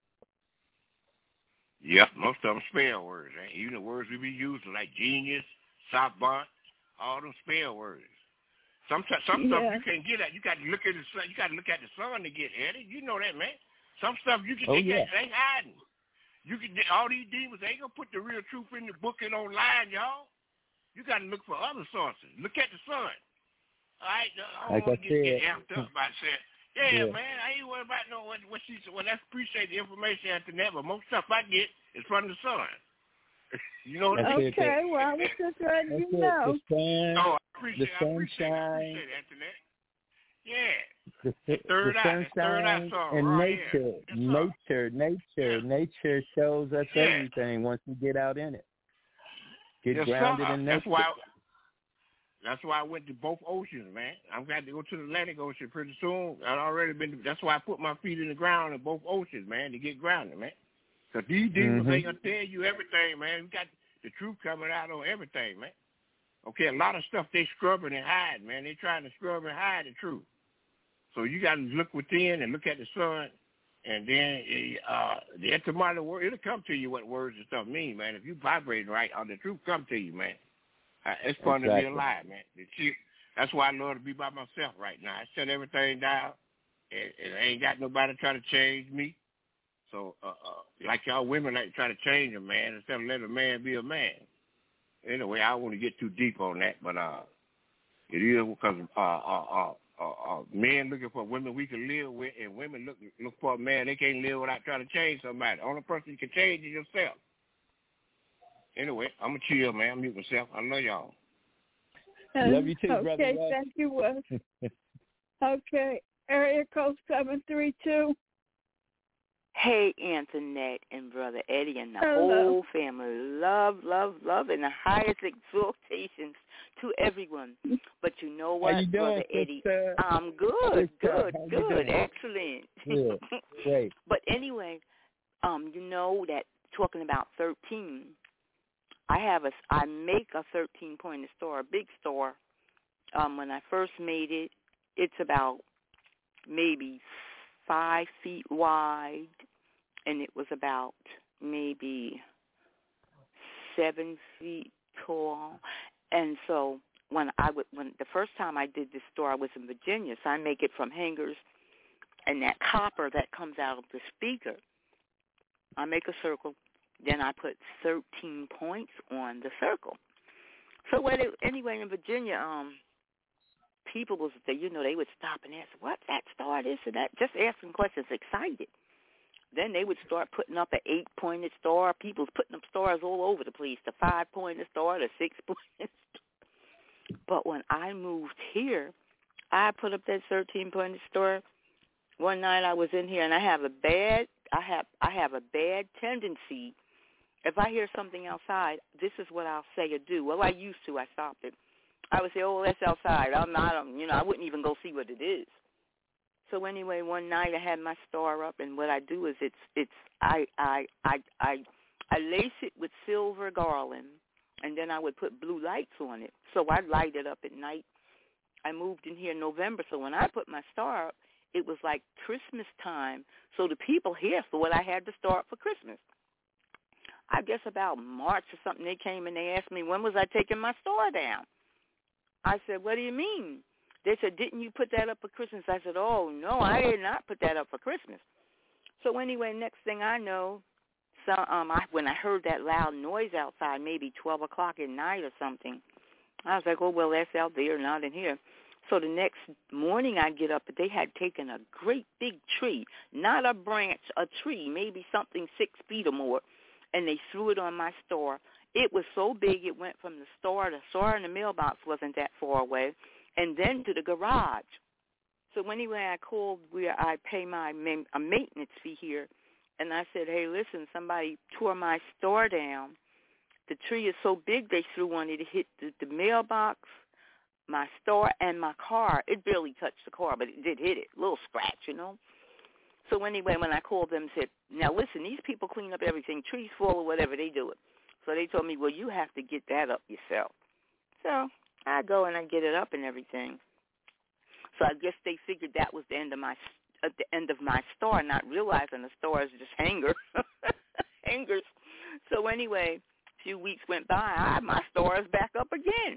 Yep, most of them spell words. Eh? Even the words we be using, like genius, savant, all them spell words. Some some stuff yeah. you can't get at. You got to look at the sun. You got to look at the sun to get at it. You know that, man. Some stuff you can oh, they, yeah. they ain't hiding. You can all these demons. They ain't gonna put the real truth in the book and online, y'all. You got to look for other sources. Look at the sun. All right, I don't like want to get, get said. amped up by saying, yeah, yeah, man, I ain't worried about no what, what she said. Well, let's appreciate the information after that, but most stuff I get is from the sun. You know what I mean? Okay, well, I was just letting you know. The sun, oh, I appreciate, the I appreciate, I sunshine, appreciate it, Antoinette. Yeah. the, Third the eye, third eye sunshine, song and right nature, here. nature, nature, yeah. nature shows us yeah. everything once we get out in it. Get yes, grounded sir. in nature. That's why. That's why I went to both oceans, man. I'm got to go to the Atlantic Ocean pretty soon. I've already been. That's why I put my feet in the ground in both oceans, man, to get grounded, man. Because these demons mm-hmm. ain't gonna tell you everything, man. We got the truth coming out on everything, man. Okay, a lot of stuff they scrubbing and hide, man. They trying to scrub and hide the truth. So you got to look within and look at the sun, and then uh, the etymology word, it'll come to you what words and stuff mean, man. If you vibrate right, all the truth come to you, man. Uh, it's fun exactly. to be alive, man. The, that's why I love to be by myself right now. I shut everything down, and, and I ain't got nobody trying to change me. So, uh, uh, like y'all women like to try to change a man instead of letting a man be a man. Anyway, I don't want to get too deep on that, but uh, it is because uh, uh, uh, uh, uh, men looking for women we can live with, and women look look for a man they can't live without trying to change somebody. The only person you can change is yourself. Anyway, I'm going to chill, man. I'm mute myself. I love y'all. Um, love you too, okay, brother. Okay, thank you, Wes. Okay, area code seven three two. Hey, Antoinette and Brother Eddie and the Hello. whole family. Love, love, love, and the highest exaltations to everyone. But you know what, How you doing, Brother Eddie? sister? I'm good, Sister, good, how you good, doing? excellent. Good, great. But anyway, um, you know that talking about thirteen, I have a, I make a thirteen-pointed store, a big store. Um, when I first made it, it's about maybe five feet wide, and it was about maybe seven feet tall. And so when I would, when the first time I did this store, I was in Virginia, so I make it from hangers, and that copper that comes out of the speaker, I make a circle, then I put thirteen points on the circle. So what it, anyway, in Virginia, um, people was, they, you know, they would stop and ask, what's that star, this and that, just asking questions, excited. Then they would start putting up an eight-pointed star. People's putting up stars all over the place, the five-pointed star, the six-pointed star. But when I moved here, I put up that thirteen-pointed star. One night I was in here, and I have a bad, I have, I have a bad tendency. If I hear something outside, this is what I'll say or do. Well, I used to. I stopped it. I would say, oh, that's outside. I'm not, um, you know, I wouldn't even go see what it is. So anyway, one night I had my star up, and what I do is it's it's I I I I, I lace it with silver garland, and then I would put blue lights on it. So I light it up at night. I moved in here in November, so when I put my star up, it was like Christmas time. So the people here thought I had the star up for Christmas. I guess about March or something, they came and they asked me, when was I taking my star down? I said, what do you mean? They said, didn't you put that up for Christmas? I said, oh, no, I did not put that up for Christmas. So anyway, next thing I know, so um, I, when I heard that loud noise outside, maybe twelve o'clock at night or something, I was like, oh, well, that's out there, not in here. So the next morning I get up, but they had taken a great big tree, not a branch, a tree, maybe something six feet or more, and they threw it on my star. It was so big it went from the store, the store in the mailbox wasn't that far away, and then to the garage. So anyway, I called where I pay my ma- a maintenance fee here, and I said, hey, listen, somebody tore my store down. The tree is so big they threw on it. It hit the, the mailbox, my store, and my car. It barely touched the car, but it did hit it, a little scratch, you know. So anyway, when I called them, said, now listen, these people clean up everything, trees fall or whatever, they do it. So they told me, well, you have to get that up yourself. So I go and I get it up and everything. So I guess they figured that was the end of my at the end of my store, not realizing the store is just hanger, hangers. So anyway, a few weeks went by, I, my store is back up again.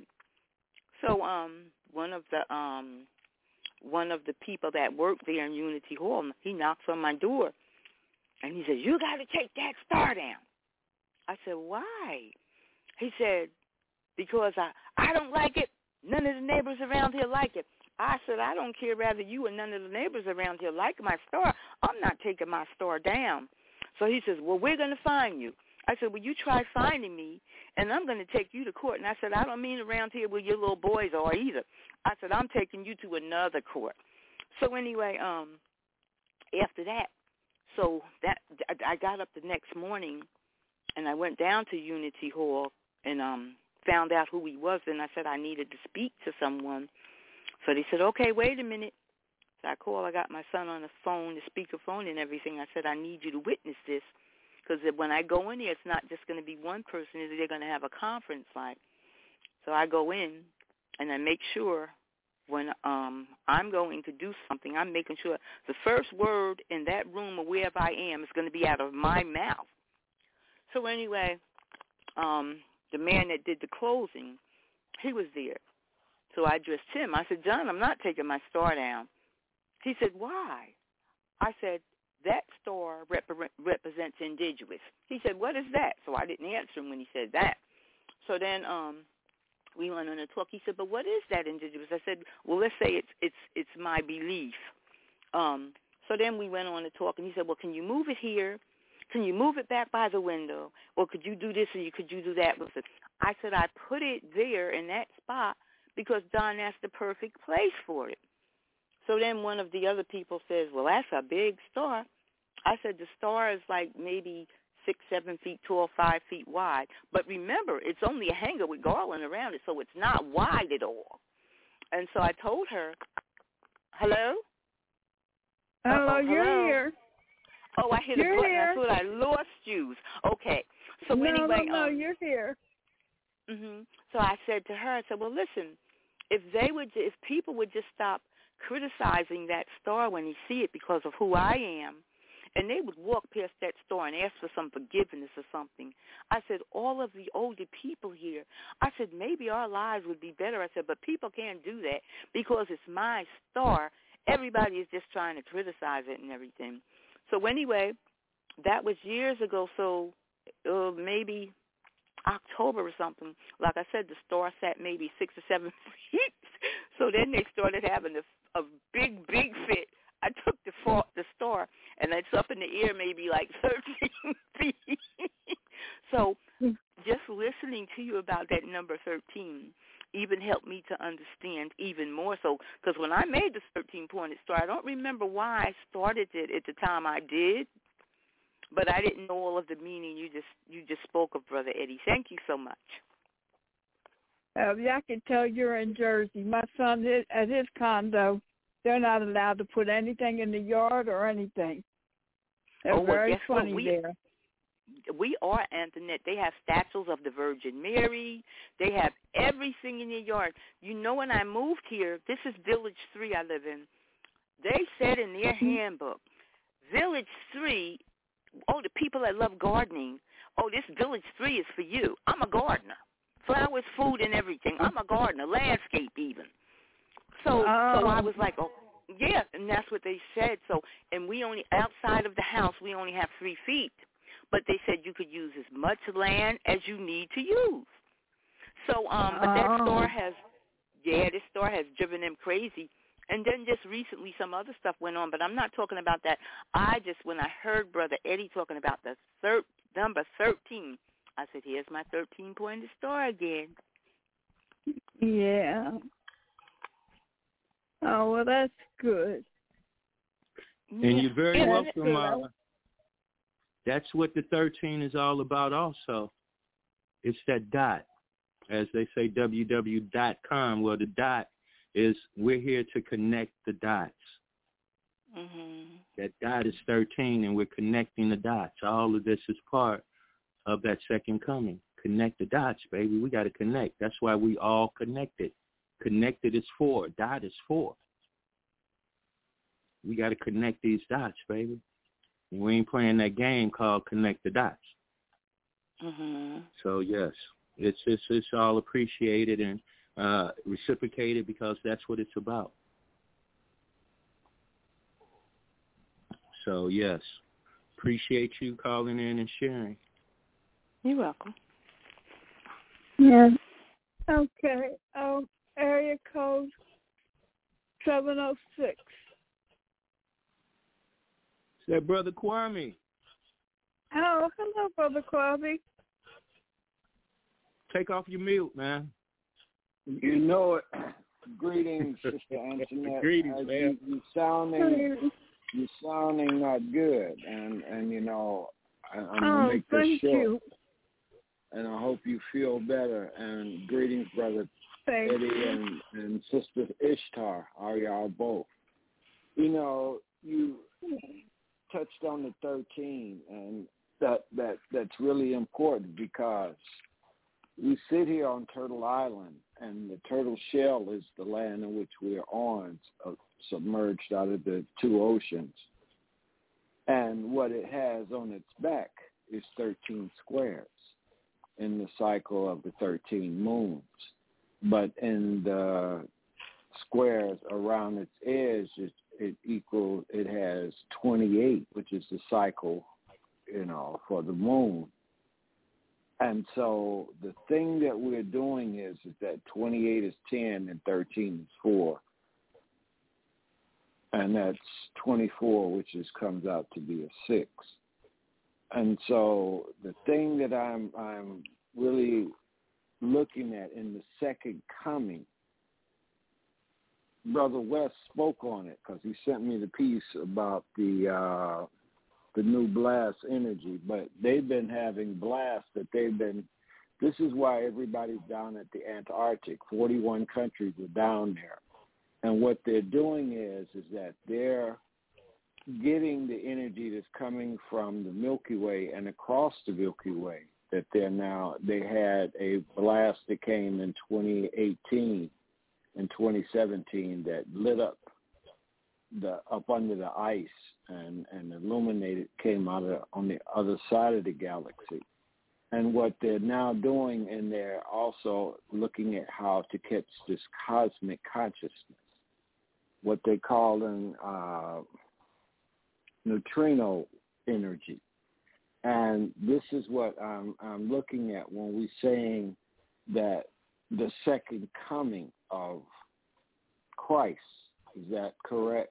So um, one of the um, one of the people that worked there in Unity Hall, he knocks on my door, and he says, you got to take that star down. I said, why? He said, because I, I don't like it. None of the neighbors around here like it. I said, I don't care whether you and none of the neighbors around here like my store. I'm not taking my store down. So he says, well, we're going to fine you. I said, well, you try finding me, and I'm going to take you to court. And I said, I don't mean around here where your little boys are either. I said, I'm taking you to another court. So anyway, um, after that, so that I got up the next morning, and I went down to Unity Hall and um, found out who he was, and I said I needed to speak to someone. So they said, okay, wait a minute. So I called. I got my son on the phone, the speakerphone and everything. I said, I need you to witness this, because when I go in there, it's not just going to be one person. They're going to have a conference like. So I go in, and I make sure when um, I'm going to do something, I'm making sure the first word in that room or wherever I am is going to be out of my mouth. So anyway, um, the man that did the closing, he was there. So I addressed him. I said, John, I'm not taking my star down. He said, why? I said, that star rep- represents indigenous. He said, what is that? So I didn't answer him when he said that. So then um, we went on a talk. He said, but what is that indigenous? I said, well, let's say it's it's it's my belief. Um, so then we went on to talk, and he said, well, can you move it here? Can you move it back by the window? Or could you do this or you, could you do that with it? I said, I put it there in that spot because, Don, that's the perfect place for it. So then one of the other people says, well, that's a big star. I said, the star is like maybe six, seven feet tall, five feet wide. But remember, it's only a hanger with garland around it, so it's not wide at all. And so I told her, hello? Hello, Uh-oh, you're hello? here. Oh, I hit you're a button. Here. I thought I lost you. Okay. So no, anyway. No, no, um, you're here. Mm-hmm. So I said to her, I said, well, listen, if they would, if people would just stop criticizing that star when they see it because of who I am, and they would walk past that store and ask for some forgiveness or something. I said, all of the older people here, I said, maybe our lives would be better. I said, but people can't do that because it's my star. Everybody is just trying to criticize it and everything. So anyway, that was years ago, so uh, maybe October or something. Like I said, the store sat maybe six or seven feet. So then they started having a, a big, big fit. I took the for, the store, and it's up in the air maybe like thirteen feet. So just listening to you about that number thirteen even helped me to understand even more so. Because when I made the thirteen-pointed star, I don't remember why I started it at the time I did, but I didn't know all of the meaning you just you just spoke of, Brother Eddie. Thank you so much. Uh, yeah, I can tell you're in Jersey. My son, is, at his condo, they're not allowed to put anything in the yard or anything. They're oh, well, very guess funny what? We, there. We are, Antoinette. They have statues of the Virgin Mary. They have everything in your yard. You know, when I moved here, this is Village three I live in, they said in their handbook, Village three, oh, the people that love gardening, oh, this Village three is for you. I'm a gardener. Flowers, food, and everything. I'm a gardener, landscape even. So, oh. so I was like, oh, yeah, and that's what they said. So, and we only, outside of the house, we only have three feet. But they said you could use as much land as you need to use. So, um, but that oh. store has, yeah, this store has driven them crazy. And then just recently some other stuff went on, but I'm not talking about that. I just, when I heard Brother Eddie talking about the thir- number thirteen, I said, here's my thirteen-pointed star again. Yeah. Oh, well, that's good. And yeah. you're very yeah, welcome, Mama. That's what the thirteen is all about also. It's that dot. As they say, w w w dot com. Well, the dot is we're here to connect the dots. Mm-hmm. That dot is thirteen, and we're connecting the dots. All of this is part of that second coming. Connect the dots, baby. We got to connect. That's why we all connected. Connected is four. Dot is four. We got to connect these dots, baby. And we ain't playing that game called Connect the Dots. Mm-hmm. So, yes, it's, it's, it's all appreciated and uh, reciprocated because that's what it's about. So, yes, appreciate you calling in and sharing. You're welcome. Yeah. Okay. Um, area code seven oh six. Is that Brother Kwame? Oh, hello, Brother Kwame. Take off your mute, man. You know it. Greetings, Sister Antoinette. Greetings, uh, man. You, you sounding, you sounding not good, and and you know I, I'm gonna Oh, make this thank short. you. And I hope you feel better. And greetings, Brother Thank Eddie you. and, and Sister Ishtar. Are y'all both? You know, you touched on the thirteen, and that that that's really important because we sit here on Turtle Island, and the turtle shell is the land in which we're on, uh, submerged out of the two oceans. And what it has on its back is thirteen squares in the cycle of the thirteen moons. But in the squares around its edge, it, it equals, it has twenty-eight, which is the cycle, you know, for the moon. And so the thing that we're doing is, is that twenty-eight is ten and thirteen is four. And that's twenty-four, which is comes out to be a six. And so the thing that I'm I'm really looking at in the second coming, Brother West spoke on it because he sent me the piece about the uh, the new blast energy. But they've been having blasts that they've been. This is why everybody's down at the Antarctic. forty-one countries are down there, and what they're doing is is that they're getting the energy that's coming from the Milky Way and across the Milky Way. That they're now, they had a blast that came in twenty eighteen and twenty seventeen that lit up the up under the ice and, and illuminated, came out of, on the other side of the galaxy. And what they're now doing, and they're also looking at how to catch this cosmic consciousness, what they call in uh, neutrino energy. And this is what I'm, I'm looking at when we're saying that the second coming of Christ. Is that correct?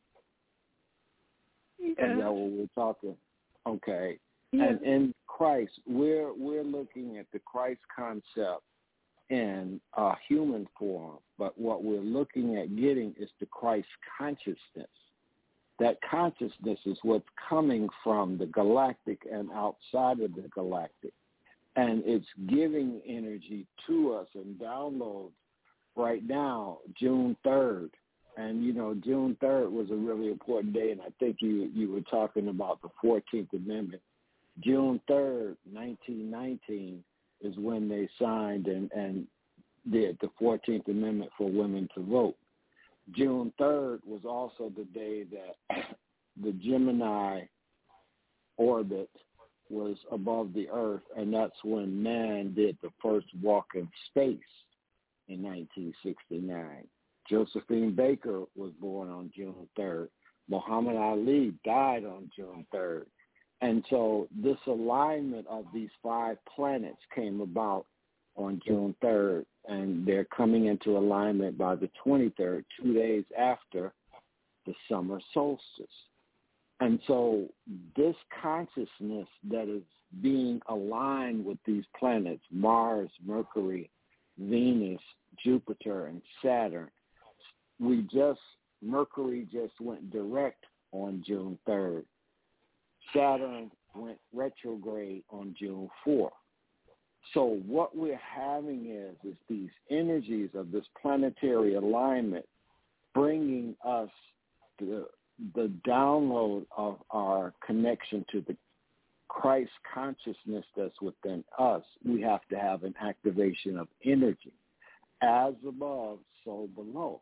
Yeah. Is that what we're talking? Okay. Yeah. And in Christ, we're we're looking at the Christ concept in a human form, but what we're looking at getting is the Christ consciousness. That consciousness is what's coming from the galactic and outside of the galactic. And it's giving energy to us and downloads right now, June third. And, you know, June third was a really important day, and I think you, you were talking about the fourteenth Amendment. June third, nineteen nineteen is when they signed and, and did the fourteenth Amendment for women to vote. June third was also the day that the Gemini orbit was above the Earth, and that's when man did the first walk in space in nineteen sixty-nine. Josephine Baker was born on June third. Muhammad Ali died on June third. And so this alignment of these five planets came about on June third, and they're coming into alignment by the twenty-third, two days after the summer solstice. And so this consciousness that is being aligned with these planets, Mars, Mercury, Venus, Jupiter, and Saturn, we just, Mercury just went direct on June third. Saturn went retrograde on June fourth. So what we're having is, is these energies of this planetary alignment bringing us the, the download of our connection to the Christ consciousness that's within us. We have to have an activation of energy. As above, so below.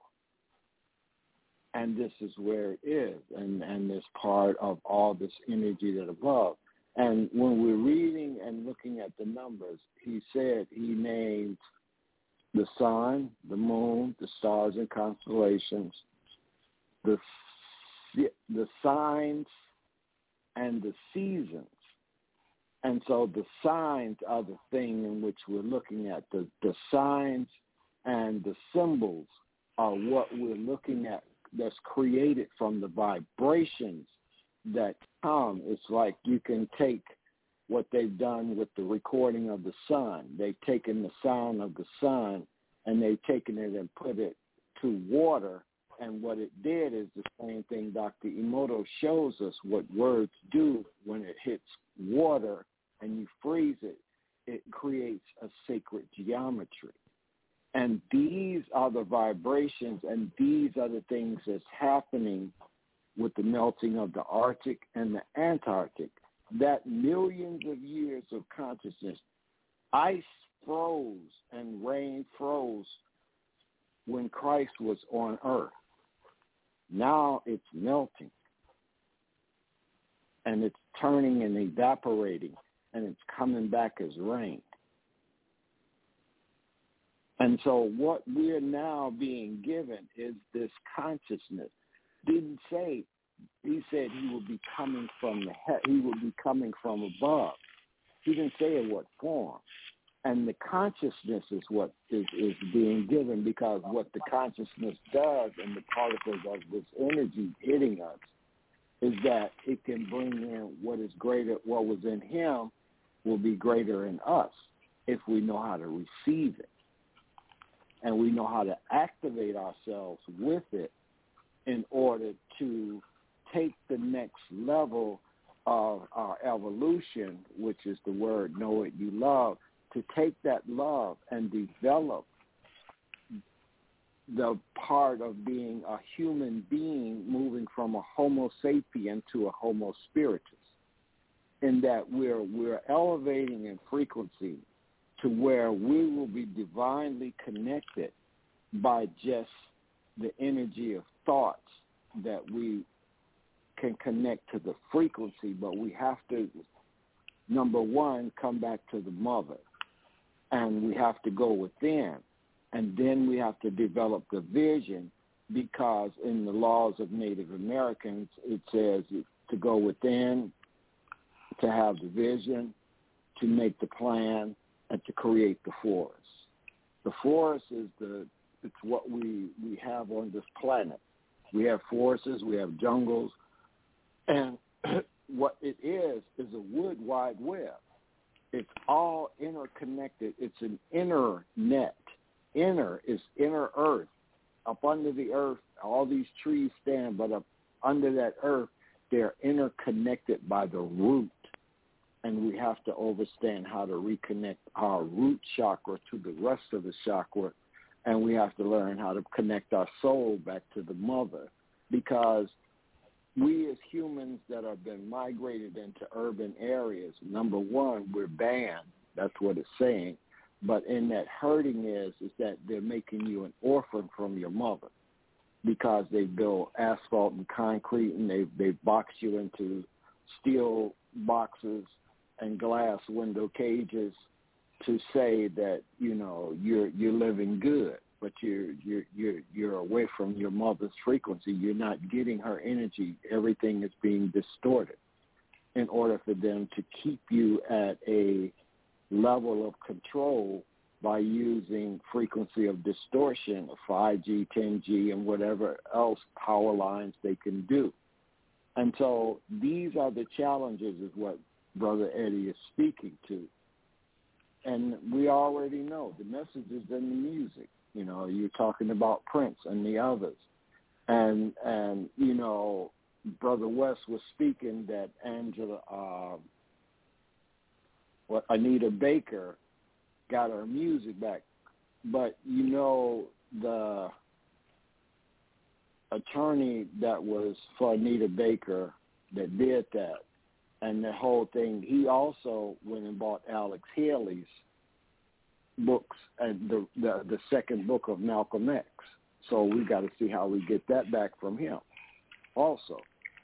And this is where it is, and, and this part of all this energy that above. And when we're reading and looking at the numbers, he said he named the sun, the moon, the stars and constellations, the the signs, and the seasons. And so the signs are the thing in which we're looking at. The, the signs and the symbols are what we're looking at that's created from the vibrations that come. It's like you can take what they've done with the recording of the sun. They've taken the sound of the sun and they've taken it and put it to water. And what it did is the same thing Doctor Emoto shows us what words do when it hits water and you freeze it. It creates a sacred geometry. And these are the vibrations, and these are the things that's happening with the melting of the Arctic and the Antarctic. That millions of years of consciousness, ice froze and rain froze when Christ was on earth. Now it's melting, and it's turning and evaporating, and it's coming back as rain. And so what we're now being given is this consciousness. Didn't say, he said he will be coming from the he will be coming from above. He didn't say in what form. And the consciousness is what is, is being given, because what the consciousness does and the particles of this energy hitting us is that it can bring in what is greater, what was in him will be greater in us if we know how to receive it. And we know how to activate ourselves with it in order to take the next level of our evolution, which is the word know it, you love, to take that love and develop the part of being a human being moving from a homo sapien to a homo spiritus, in that we're, we're elevating in frequency to where we will be divinely connected by just the energy of thoughts that we can connect to the frequency. But we have to, number one, come back to the mother, and we have to go within, and then we have to develop the vision, because in the laws of Native Americans, it says to go within, to have the vision, to make the plan, and to create the forest. The forest is the it's what we, we have on this planet. We have forests, we have jungles, and what it is is a wood wide web. It's all interconnected. It's an inner net. Inner is inner earth. Up under the earth, all these trees stand, but up under that earth, they're interconnected by the root. And we have to understand how to reconnect our root chakra to the rest of the chakra. And we have to learn how to connect our soul back to the mother. Because we as humans that have been migrated into urban areas, number one, we're banned. That's what it's saying. But in that hurting is, is that they're making you an orphan from your mother because they build asphalt and concrete and they they box you into steel boxes and glass window cages to say that, you know, you're you're living good, but you're you're you're you're away from your mother's frequency. You're not getting her energy. Everything is being distorted in order for them to keep you at a level of control by using frequency of distortion of five G, ten G, and whatever else power lines they can do. And so these are the challenges is what Brother Eddie is speaking to. And we already know the message is in the music. You know, you're talking about Prince and the others. And, and you know, Brother West was speaking that Angela, uh, what Anita Baker got her music back. But, you know, the attorney that was for Anita Baker that did that, and the whole thing, he also went and bought Alex Haley's books and the, the the second book of Malcolm X. So we got to see how we get that back from him also.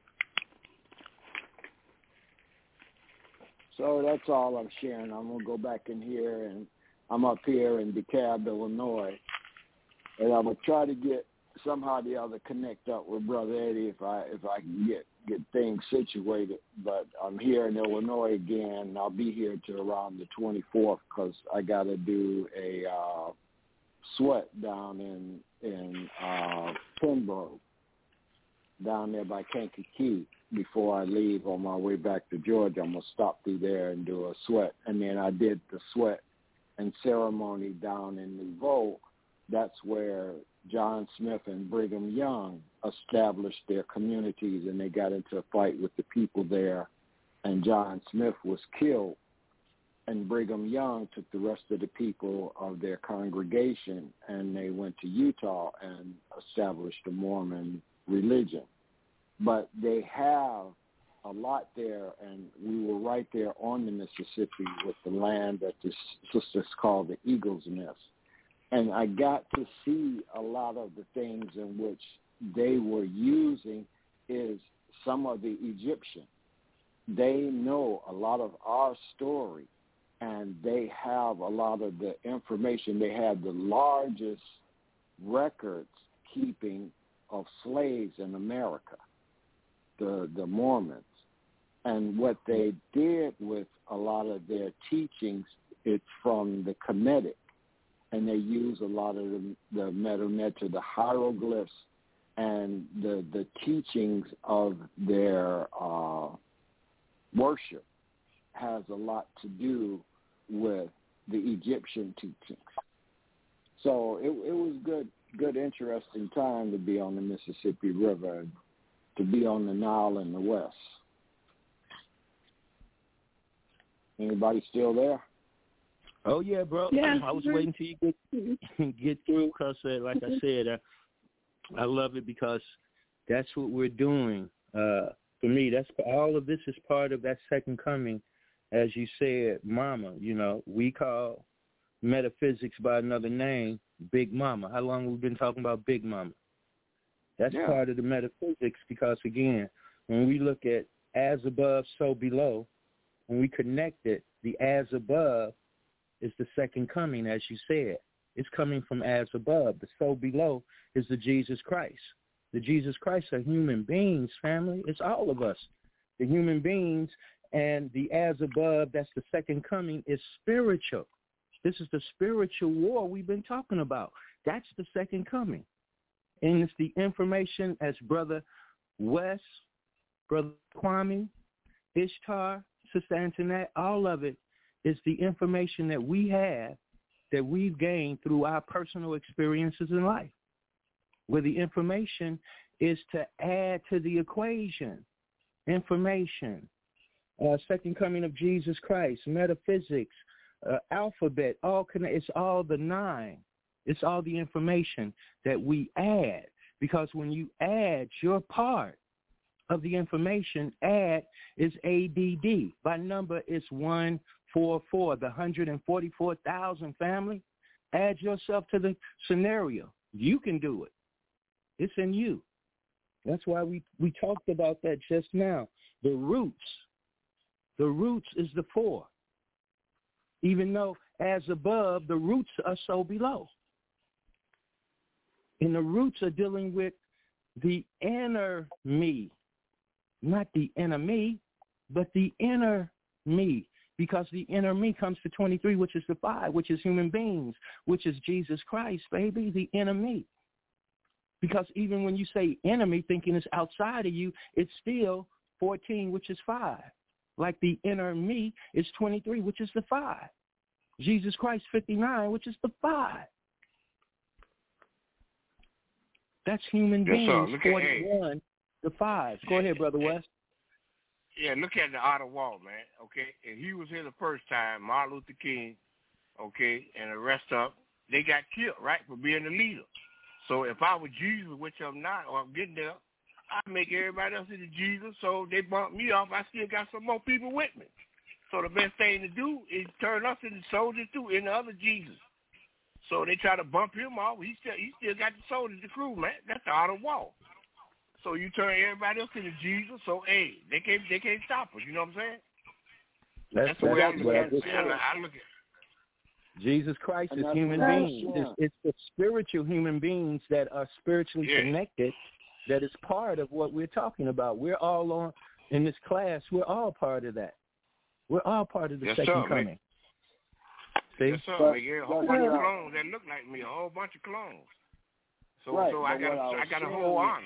So that's all I'm sharing. I'm going to go back in here, and I'm up here in DeKalb, Illinois, and I'm going to try to get somehow or the other connect up with Brother Eddie if I if I can get, get things situated. But I'm here in Illinois again, and I'll be here till around the twenty-fourth because I got to do a uh, sweat down in, in uh, Pembroke, down there by Kankakee. Before I leave on my way back to Georgia, I'm going to stop through there and do a sweat. And then I did the sweat and ceremony down in Nouveau. That's where John Smith and Brigham Young established their communities, and they got into a fight with the people there, and John Smith was killed, and Brigham Young took the rest of the people of their congregation, and they went to Utah and established the Mormon religion. But they have a lot there, and we were right there on the Mississippi with the land that the sisters call the Eagle's Nest. And I got to see a lot of the things in which they were using is some of the Egyptian. They know a lot of our story, and they have a lot of the information. They have the largest records keeping of slaves in America, the, the Mormons. And what they did with a lot of their teachings, it's from the Kemetic. And they use a lot of the, the Medu-Neter, the hieroglyphs, and the the teachings of their uh, worship has a lot to do with the Egyptian teachings. So it, it was good, good, interesting time to be on the Mississippi River and to be on the Nile in the west. Anybody still there? Oh yeah, bro. Yeah. I was waiting till you get get through because, uh, like I said, uh, I love it because that's what we're doing. Uh, for me, that's all of this is part of that second coming, as you said, Mama. You know, we call metaphysics by another name, Big Mama. How long have we been talking about Big Mama? That's yeah. part of the metaphysics because, again, when we look at as above, so below, when we connect it, the as above is the second coming, as you said. It's coming from as above. The so below is the Jesus Christ. The Jesus Christ are human beings, family. It's all of us. The human beings And the as above, that's the second coming, is spiritual. This is the spiritual war we've been talking about. That's the second coming. And it's the information, as Brother Wes, Brother Kwame, Ishtar, Sister Antoinette, all of it is the information that we have, that we've gained through our personal experiences in life, where the information is to add to the equation. Information, uh, second coming of Jesus Christ, metaphysics, uh, alphabet, all connect, it's all the nine. It's all the information that we add, because when you add your part of the information, add is A D D. By number, it's one forty-four, the one hundred forty-four thousand family. Add yourself to the scenario. You can do it. It's in you. That's why we, we talked about that just now. The roots. The roots is the four. Even though as above, the roots are so below. And the roots are dealing with the inner me. Not the enemy, but the inner me. Because the inner me comes to twenty-three, which is the five, which is human beings, which is Jesus Christ, baby, the inner me. Because even when you say enemy, thinking it's outside of you, it's still fourteen, which is five. Like the inner me is twenty-three, which is the five. Jesus Christ, fifty-nine, which is the five. That's human yes, beings, look forty-one, at, the five. Go ahead, Brother West. Yeah, look at the outer wall, man, okay? And he was here the first time, Martin Luther King, okay, and the rest of them, they got killed, right, for being the leader. So if I were Jesus, which I'm not, or I'm getting there, I'd make everybody else into Jesus, so they bumped me off. I still got some more people with me. So the best thing to do is turn us into soldiers, too, in the other Jesus. So they try to bump him off. He still he still got the soldiers, the crew, man. That's the outer wall. So you turn everybody else into Jesus, so, hey, they can't, they can't stop us. You know what I'm saying? That's, that's the way I look at it. Man. I look at it. Jesus Christ is human beings. It's, it's the spiritual human beings that are spiritually yeah. connected that is part of what we're talking about. We're all on, in this class, we're all part of that. We're all part of the yes, second sir, coming. Man. See? Yes, sir. But, a whole bunch of clones that look like me, a whole bunch of clones. So, right, so I got, a, I, I got a whole army.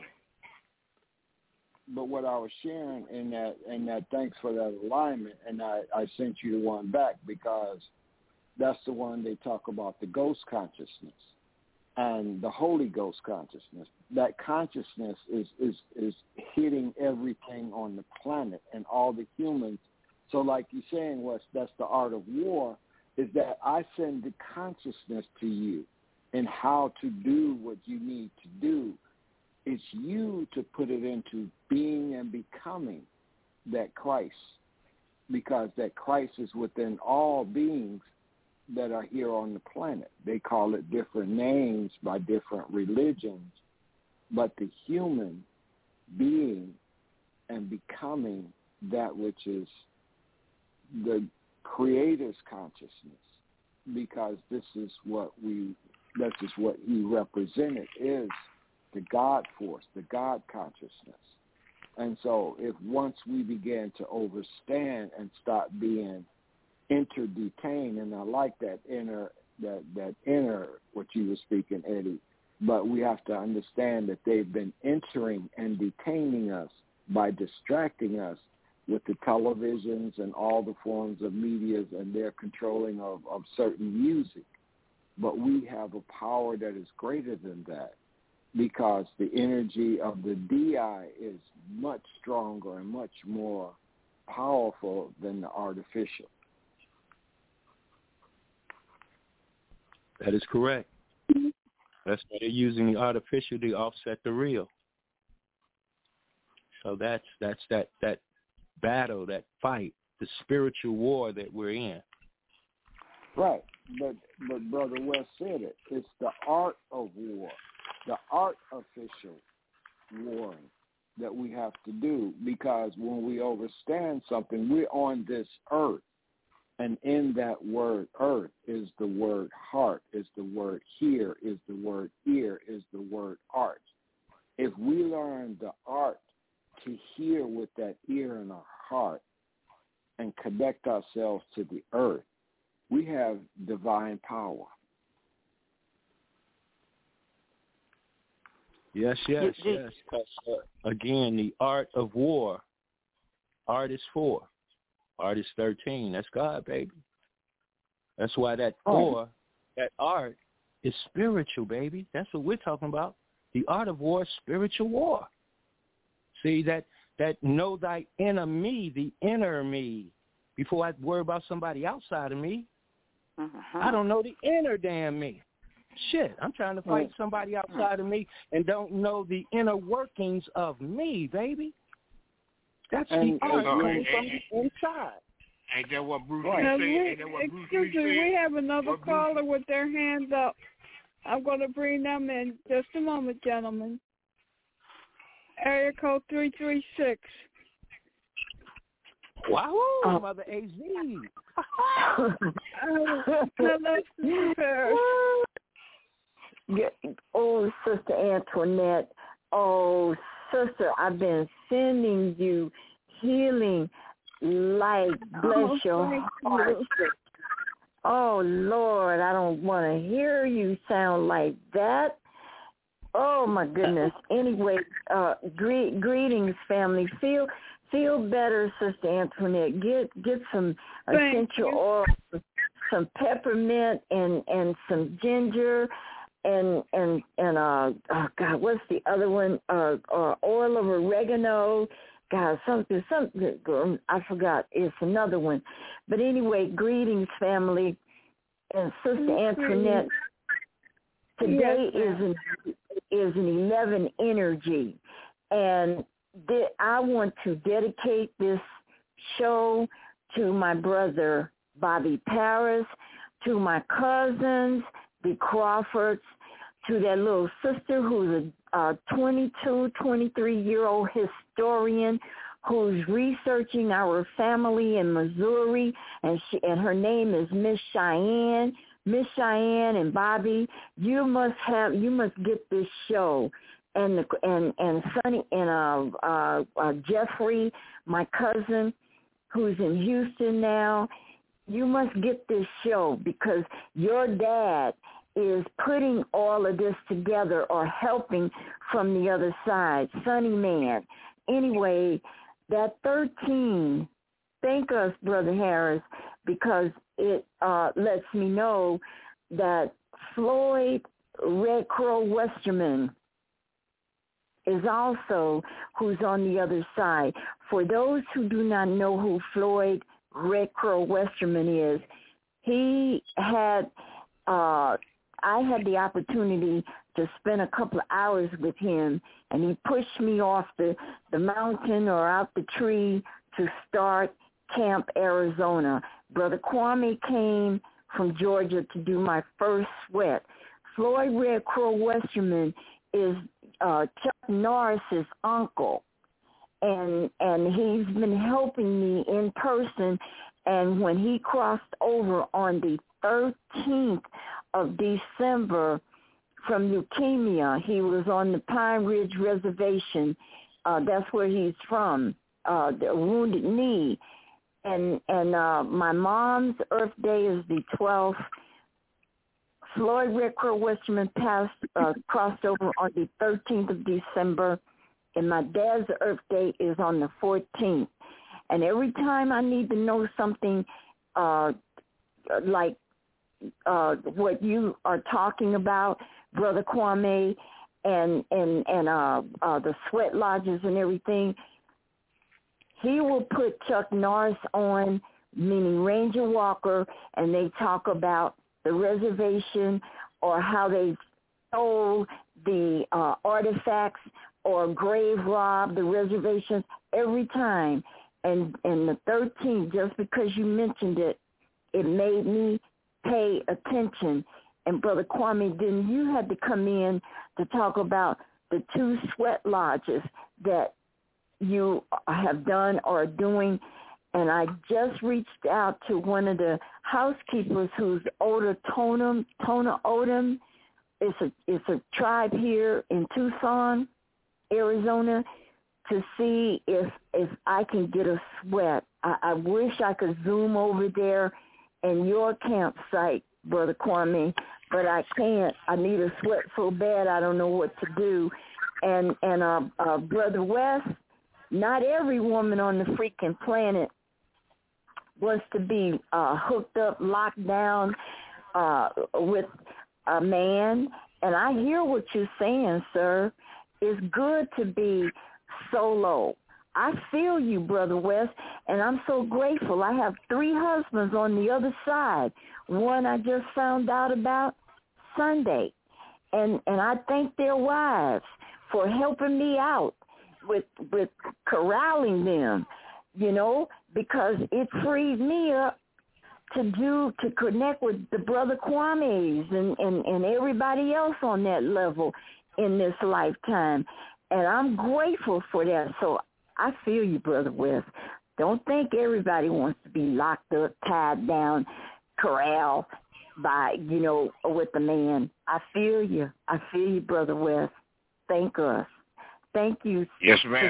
But what I was sharing in that, and that thanks for that alignment, and I, I sent you the one back because that's the one they talk about, the ghost consciousness and the Holy Ghost consciousness. That consciousness is, is, is hitting everything on the planet and all the humans. So like you're saying, Wes, that's the art of war, is that I send the consciousness to you and how to do what you need to do. It's you to put it into being and becoming that Christ, because that Christ is within all beings that are here on the planet. They call it different names by different religions, but the human being and becoming that which is the Creator's consciousness, because this is what we, this is what he represented, is the God force, the God consciousness. And so if once we begin to overstand and stop being interdetained, and I like that inner, that, that inner, what you were speaking, Eddie, but we have to understand that they've been entering and detaining us by distracting us with the televisions and all the forms of medias and their controlling of, of certain music. But we have a power that is greater than that, because the energy of the D I is much stronger and much more powerful than the artificial. That is correct. That's why they're using the artificial to offset the real. So that's that's that that battle, that fight, the spiritual war that we're in. Right, but but Brother West said it. It's the art of war, the artificial warring that we have to do, because when we overstand something, we're on this earth, and in that word earth is the word heart, is the word hear, is the word ear, is the word art. If we learn the art to hear with that ear and our heart, and connect ourselves to the earth, we have divine power. Yes, yes, yes. Uh, again, the art of war. Art is four. Art is thirteen. That's God, baby. That's why that four, that art, is spiritual, baby. That's what we're talking about. The art of war is spiritual war. See, that that know thy inner me, the inner me, before I worry about somebody outside of me. Uh-huh. I don't know the inner damn me. Shit, I'm trying to fight somebody outside of me and don't know the inner workings of me, baby. That's And, the art and, coming and, from and, the inside. Ain't that what Bruce Lee Now, said? we, Ain't that what Bruce Lee excuse me, said? we have another What Bruce- caller with their hands up. I'm going to bring them in just a moment, gentlemen. Area code three three six. Wow, Oh. Mother A Z. Hello, Sister Paris. Yeah. Oh, Sister Antoinette. Oh, Sister, I've been sending you healing light. Bless Oh, your thank heart. you. Oh, Lord, I don't want to hear you sound like that. Oh, my goodness. Anyway, uh, gre- greetings, family. Feel feel better, Sister Antoinette. Get get some Thank essential you. oil, some peppermint, and, and some ginger, and and and uh oh God, what's the other one? Uh, uh oil of oregano. God, something something I forgot. It's another one. But anyway, greetings, family, and Sister Antoinette. Today Yes, is an is an eleven energy, and th- I want to dedicate this show to my brother Bobby Paris, to my cousins, the Crawfords, to that little sister who's a uh, twenty-two, twenty-three-year-old historian who's researching our family in Missouri, and she and her name is Miss Cheyenne. Miss Cheyenne and Bobby, you must have, you must get this show, and the, and and Sonny and uh, uh, uh, Jeffrey, my cousin, who's in Houston now. You must get this show because your dad is putting all of this together or helping from the other side. Sonny man. Anyway, that thirteen. Thank us, Brother Harris, because it uh, lets me know that Floyd Red Crow Westerman is also who's on the other side. For those who do not know who Floyd Red Crow Westerman is, he had, uh, I had the opportunity to spend a couple of hours with him, and he pushed me off the, the mountain or out the tree to start Camp Arizona. Brother Kwame came from Georgia to do my first sweat. Floyd Red Crow Westerman is uh, Chuck Norris's uncle, and and he's been helping me in person. And when he crossed over on the thirteenth of December from leukemia, he was on the Pine Ridge Reservation. Uh, that's where he's from, uh, the Wounded Knee. And and uh, my mom's Earth Day is the twelfth. Floyd Red Crow Westerman passed, uh, crossed over on the thirteenth of December, and my dad's Earth Day is on the fourteenth. And every time I need to know something uh, like uh, what you are talking about, Brother Kwame, and and and uh, uh, the sweat lodges and everything, he will put Chuck Norris on, meaning Ranger Walker, and they talk about the reservation or how they stole the uh, artifacts or grave robbed the reservations every time. And, and the thirteenth, just because you mentioned it, it made me pay attention. And Brother Kwame, then you had to come in to talk about the two sweat lodges that you have done or are doing, and I just reached out to one of the housekeepers who's Oda Tonum, Tona Odom. It's a it's a tribe here in Tucson, Arizona, to see if if I can get a sweat. I, I wish I could zoom over there in your campsite, Brother Kwame, but I can't. I need a sweat so bad I don't know what to do. And, and uh, uh, Brother West, not every woman on the freaking planet wants to be uh, hooked up, locked down uh, with a man. And I hear what you're saying, sir. It's good to be solo. I feel you, Brother West, and I'm so grateful. I have three husbands on the other side. One I just found out about Sunday, and and I thank their wives for helping me out with with corralling them, you know, because it freed me up to do to connect with the Brother Kwame's and, and, and everybody else on that level in this lifetime. And I'm grateful for that. So I feel you, Brother West. Don't think everybody wants to be locked up, tied down, corralled by, you know, with a man. I feel you. I feel you, Brother West. Thank us. Thank you. Yes, ma'am.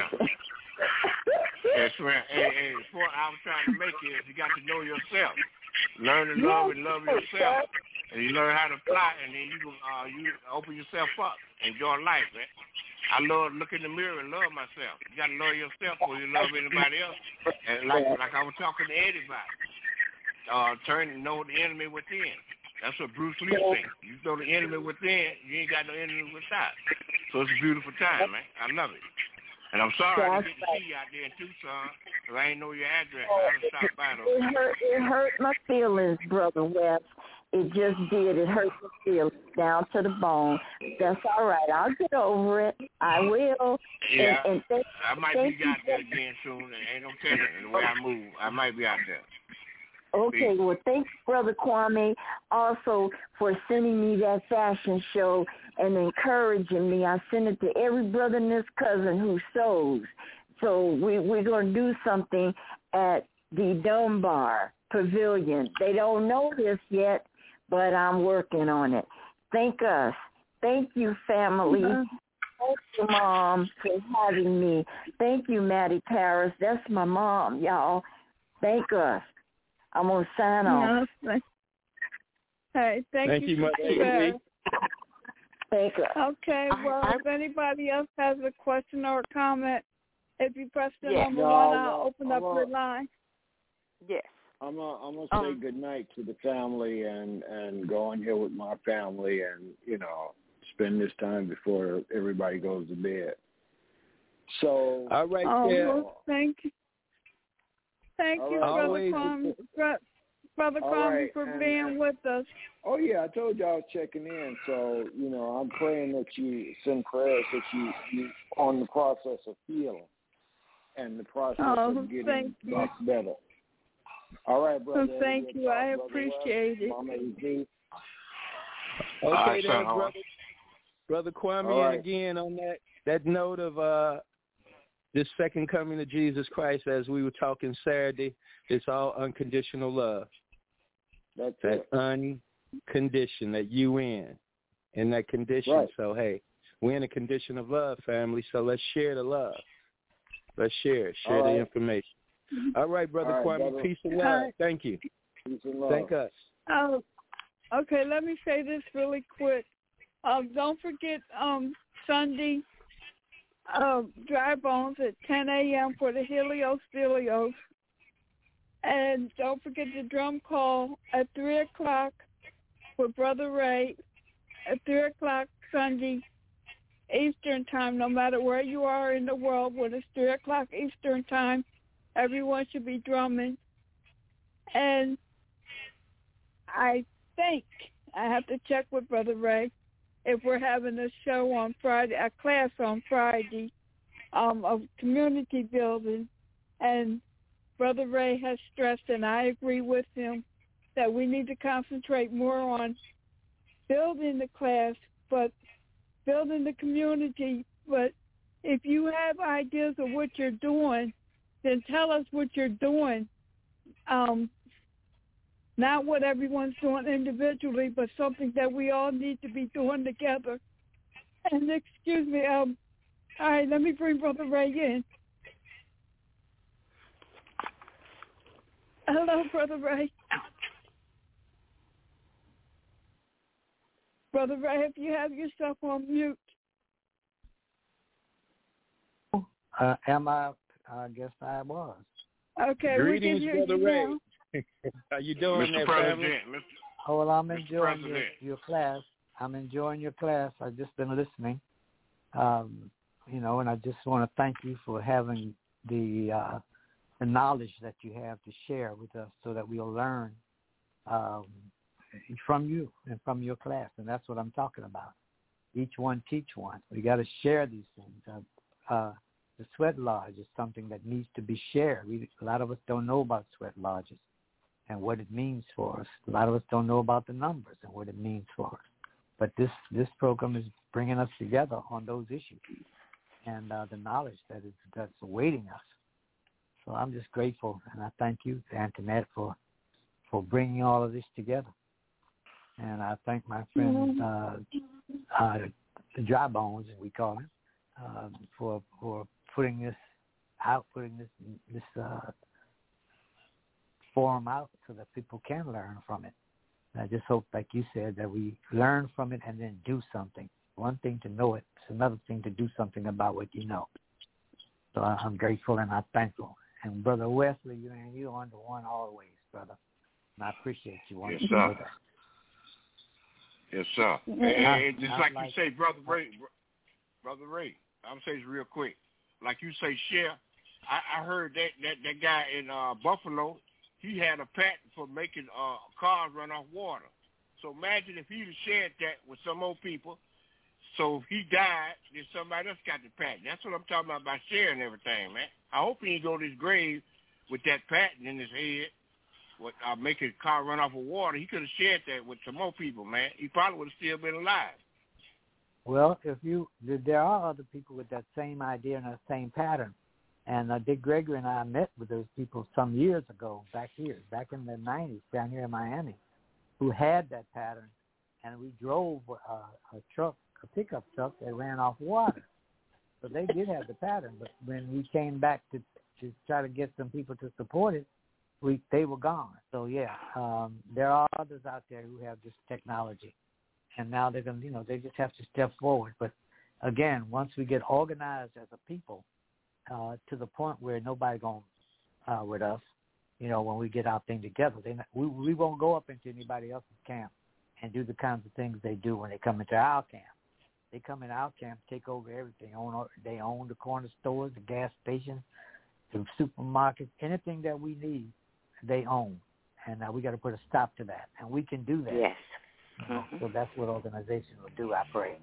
Yes, ma'am. Hey, hey, the point I was trying to make is you got to know yourself. Learn to love and love yourself. And you learn how to fly, and then you uh, you open yourself up. Enjoy life, man. I love look in the mirror and love myself. You got to love yourself before you love anybody else. And like like I was talking to Eddie about, uh, turn to know the enemy within. That's what Bruce Lee said. You know the enemy within, you ain't got no enemy without. So it's a beautiful time, man. I love it. And I'm sorry I didn't get to see you out there in Tucson, because I ain't know your address. I had to stop by though. It hurt, it hurt my feelings, Brother West. It just did. It hurt my feelings down to the bone. That's all right. I'll get over it. I will. Yeah. And, and thank, I might thank be out there again soon. And ain't no telling the way I move. I might be out there. Okay, well, thanks, Brother Kwame, also for sending me that fashion show and encouraging me. I send it to every brother and his cousin who sews. So we, we're going to do something at the Dunbar Pavilion. They don't know this yet, but I'm working on it. Thank us. Thank you, family. Mm-hmm. Thank you, Mom, for having me. Thank you, Maddie Paris. That's my mom, y'all. Thank us. I'm going to sign off. No, hey, thank, thank you, you Mother. Thank you. Okay, well, I, I, if anybody else has a question or a comment, if you press the yeah. number no, one, I'll I'm, open I'm up a, your line. Yes. I'm going I'm to say um, good night to the family and, and go on here with my family and, you know, spend this time before everybody goes to bed. So, all right, oh, yeah. well, thank you. Thank all you, right. Brother Kwame, Brother Kwame, right. for and, being and, with us. Oh, yeah, I told you I was checking in. So, you know, I'm praying that you send prayers that you, you on the process of healing and the process oh, of getting thank you. back better. All right, brother. Oh, thank you. Talk, I brother appreciate West, it. Mama E. Okay, right, there, son, brother, brother Kwame, All right. and again on that, that note of uh, this second coming of Jesus Christ, as we were talking Saturday, it's all unconditional love. That's that it. unconditioned, that U N, in that condition. Right. So, hey, we're in a condition of love, family, so let's share the love. Let's share it. Share All the right. information. All right, Brother All right, Kwame, brother. peace and love. All right. Thank you. Peace and love. Thank us. Oh, okay, let me say this really quick. Um, don't forget um, Sunday, uh, Dry Bones at ten a.m. for the Helios Stelios. And don't forget the drum call at three o'clock for Brother Ray at three o'clock Sunday Eastern Time, no matter where you are in the world, when it's three o'clock Eastern Time, everyone should be drumming. And I think, I have to check with Brother Ray, if we're having a show on Friday, a class on Friday um, of community building. And Brother Ray has stressed, and I agree with him, that we need to concentrate more on building the class, but building the community. But if you have ideas of what you're doing, then tell us what you're doing. Um, not what everyone's doing individually, but something that we all need to be doing together. And excuse me, um, all right, let me bring Brother Ray in. Hello, Brother Ray. Brother Ray, if you have yourself on mute. Uh, am I? I guess I was. Okay, Greetings, we can hear Brother you Ray. now. How you doing, Mister there, President, family? Mister Oh, well, I'm Mister enjoying your, President. your class. I'm enjoying your class. I've just been listening. Um, you know, and I just want to thank you for having the uh, the knowledge that you have to share with us so that we'll learn um, from you and from your class. And that's what I'm talking about. Each one teach one. We got to share these things. Uh, uh, the sweat lodge is something that needs to be shared. We, a lot of us don't know about sweat lodges and what it means for us. A lot of us don't know about the numbers and what it means for us. But this, this program is bringing us together on those issues and uh, the knowledge that is that's awaiting us. So I'm just grateful, and I thank you, Antoinette, for for bringing all of this together. And I thank my friend uh, uh, Dry Bones, as we call him, uh, for for putting this out, putting this this uh, forum out so that people can learn from it. And I just hope, like you said, that we learn from it and then do something. One thing to know it, it's another thing to do something about what you know. So I'm grateful and I'm thankful. And Brother Wesley, you and you on the one always, brother. And I appreciate you. Yes, sir. Yes, sir. And, and just like, like you say, Brother Ray, Brother Ray, I'm saying this real quick. Like you say, share. I, I heard that, that, that guy in uh, Buffalo, he had a patent for making uh, cars run off water. So imagine if he'd have shared that with some old people. So if he died, then somebody else got the patent. That's what I'm talking about, by sharing everything, man. I hope he didn't go to his grave with that patent in his head, with uh, making a car run off of water. He could have shared that with some more people, man. He probably would have still been alive. Well, if you, there are other people with that same idea and that same pattern. And uh, Dick Gregory and I met with those people some years ago, back here, back in the nineties, down here in Miami, who had that pattern. And we drove uh, a truck, a pickup truck that ran off water. So they did have the pattern. But when we came back to, to try to get some people to support it, we they were gone. So, yeah, um, there are others out there who have this technology. And now they're going to, you know, they just have to step forward. But, again, once we get organized as a people, Uh, to the point where nobody going uh, with us, you know, when we get our thing together. They not, we we won't go up into anybody else's camp and do the kinds of things they do when they come into our camp. They come in our camp, take over everything. Own, they own the corner stores, the gas stations, the supermarkets, anything that we need, they own. And uh, we got to put a stop to that. And we can do that. Yes. You know, so that's what organization will do, I pray.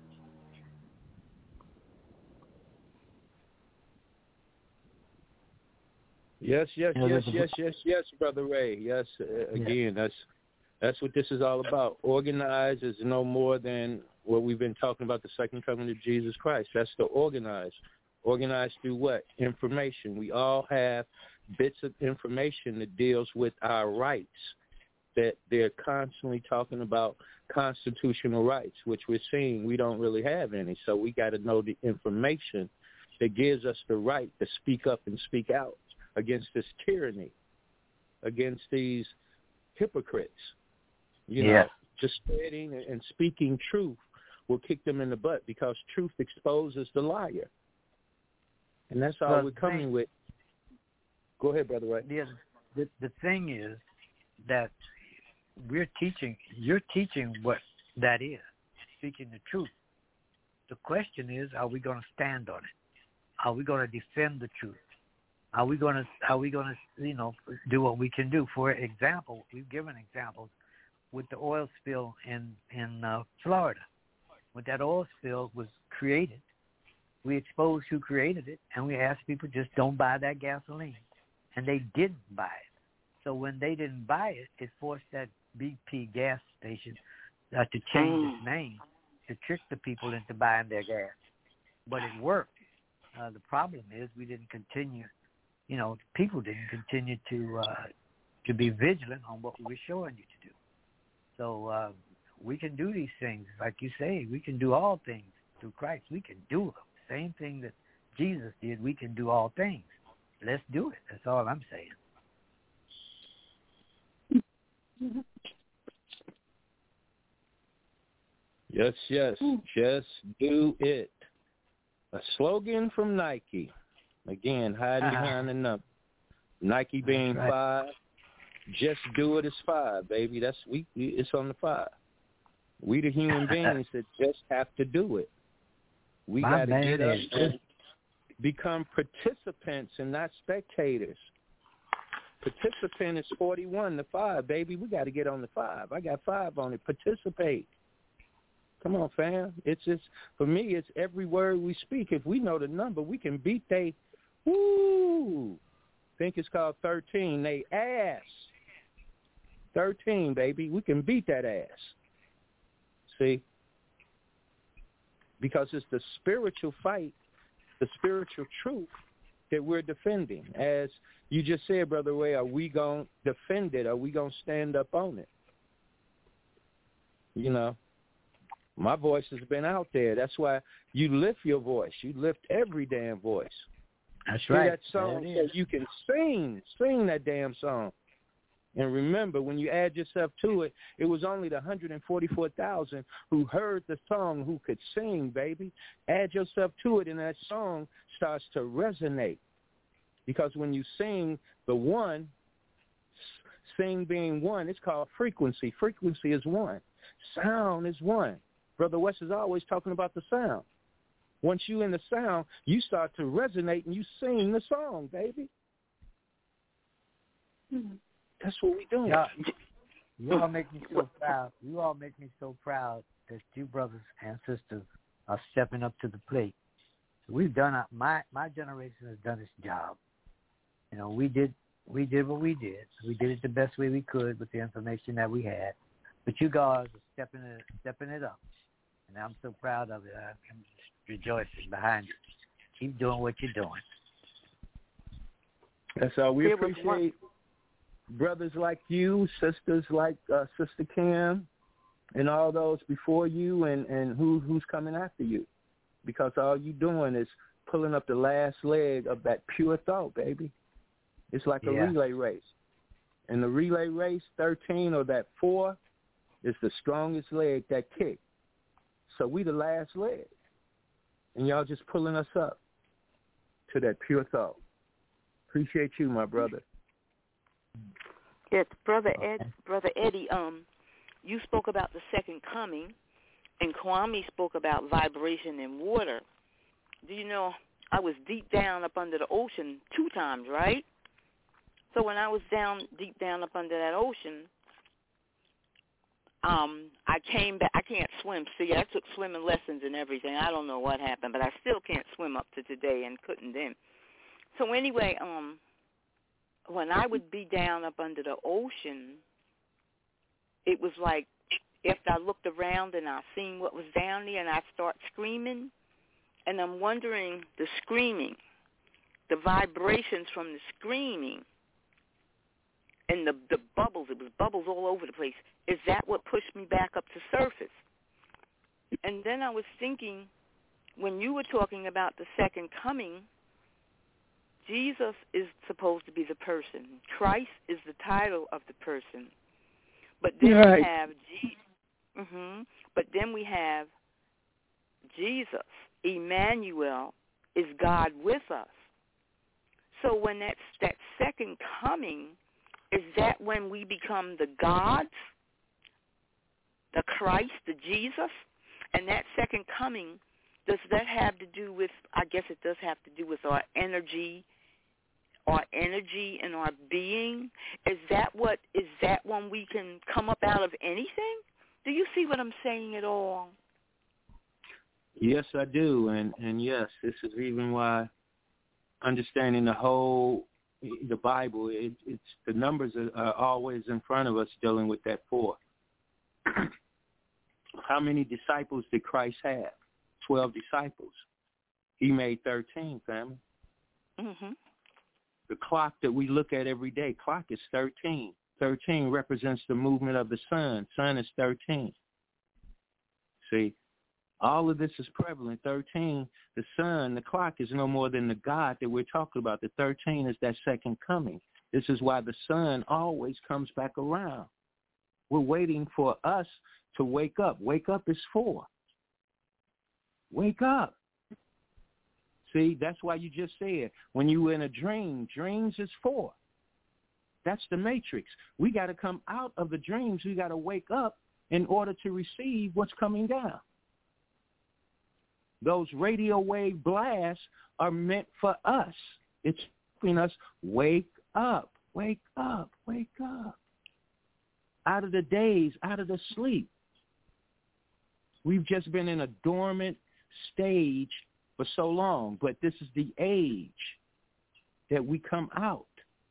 Yes, yes, You know, yes, there's a- yes, yes, yes, Brother Ray. Yes, uh, again, that's that's what this is all about. Organize is no more than what we've been talking about, the second coming of Jesus Christ. That's the organize. Organize through what? Information. We all have bits of information that deals with our rights, that they're constantly talking about constitutional rights, which we're seeing we don't really have any. So we got to know the information that gives us the right to speak up and speak out against this tyranny, against these hypocrites. You know, yeah. just spreading and speaking truth will kick them in the butt because truth exposes the liar. And that's all Well, we're coming thing, with. Go ahead, Brother Ray. The, the, the thing is that we're teaching, you're teaching what that is, speaking the truth. The question is, are we going to stand on it? Are we going to defend the truth? Are we going to, are we going to, you know, do what we can do? For example, we've given examples with the oil spill in, in uh, Florida. When that oil spill was created, we exposed who created it, and we asked people just don't buy that gasoline. And they didn't buy it. So when they didn't buy it, it forced that B P gas station uh, to change its name to trick the people into buying their gas. But it worked. Uh, the problem is we didn't continue, you know, people didn't continue to uh, to be vigilant on what we were showing you to do. So uh, we can do these things. Like you say, we can do all things through Christ. We can do them. Same thing that Jesus did, we can do all things. Let's do it. That's all I'm saying. Yes, yes. Just do it. A slogan from Nike. Again, hiding uh-huh. behind the number. Nike being right. five. Just do it is five, baby. That's we. It's on the five. We the human beings that just have to do it. We got to get up and become participants and not spectators. Participant is forty-one to five, baby. We got to get on the five. I got five on it. Participate. Come on, fam. It's just, for me, it's every word we speak. If we know the number, we can beat they, woo, think it's called thirteen, they ass. thirteen, baby. We can beat that ass. See? Because it's the spiritual fight, the spiritual truth that we're defending. As you just said, Brother Ray, are we going to defend it? Are we going to stand up on it? You know, my voice has been out there. That's why you lift your voice. You lift every damn voice. That's Hear right. that song that you can sing, sing that damn song. And remember, when you add yourself to it, it was only the one hundred forty-four thousand who heard the song who could sing, baby. Add yourself to it, and that song starts to resonate. Because when you sing the one, sing being one, it's called frequency. Frequency is one. Sound is one. Brother West is always talking about the sound. Once you in the sound, you start to resonate and you sing the song, baby. Mm-hmm. That's what we doing. Y'all, you all make me so proud. You all make me so proud that you brothers and sisters are stepping up to the plate. We've done our, my my generation has done its job. You know, we did we did what we did. We did it the best way we could with the information that we had. But you guys are stepping it stepping it up, and I'm so proud of it. I'm just rejoicing behind you. Keep doing what you're doing. That's all. We appreciate brothers like you, sisters like uh, Sister Kim, and all those before you, and, and who who's coming after you, because all you doing is pulling up the last leg of that pure thought, baby. It's like a yeah. relay race. In the relay race, thirteen or that four is the strongest leg that kick. So we the last leg, and y'all just pulling us up to that pure thought. Appreciate you, my brother. Yes, brother Ed, brother Eddie. Um, you spoke about the second coming, and Kwame spoke about vibration in water. Do you know I was deep down up under the ocean two times, right? So when I was down deep down up under that ocean, um, I came back. I can't swim. See, I took swimming lessons and everything. I don't know what happened, but I still can't swim up to today and couldn't then. So anyway, um. when I would be down up under the ocean, it was like after I looked around and I seen what was down there and I start screaming, and I'm wondering the screaming, the vibrations from the screaming and the, the bubbles, it was bubbles all over the place. Is that what pushed me back up to surface? And then I was thinking, when you were talking about the second coming, Jesus is supposed to be the person. Christ is the title of the person. But then right. we have Jesus. Mm-hmm. But then we have Jesus. Emmanuel is God with us. So when that's that second coming, is that when we become the gods, the Christ, the Jesus? And that second coming, does that have to do with, I guess it does have to do with our energy, our energy and our being? Is that what, is that when we can come up out of anything? Do you see what I'm saying at all? Yes, I do. And, and yes, this is even why understanding the whole, the Bible, it, it's the numbers are, are always in front of us dealing with that four. How many disciples did Christ have? Twelve disciples. He made thirteen, family. Mm-hmm. The clock that we look at every day, clock is thirteen. thirteen represents the movement of the sun. Sun is thirteen. See, all of this is prevalent. thirteen, the sun, the clock is no more than the God that we're talking about. The thirteen is that second coming. This is why the sun always comes back around. We're waiting for us to wake up. Wake up is four. Wake up. See, that's why you just said when you were in a dream, dreams is for. That's the matrix. We got to come out of the dreams. We got to wake up in order to receive what's coming down. Those radio wave blasts are meant for us. It's helping us wake up, wake up, wake up. Out of the daze, out of the sleep. We've just been in a dormant stage for so long, but this is the age that we come out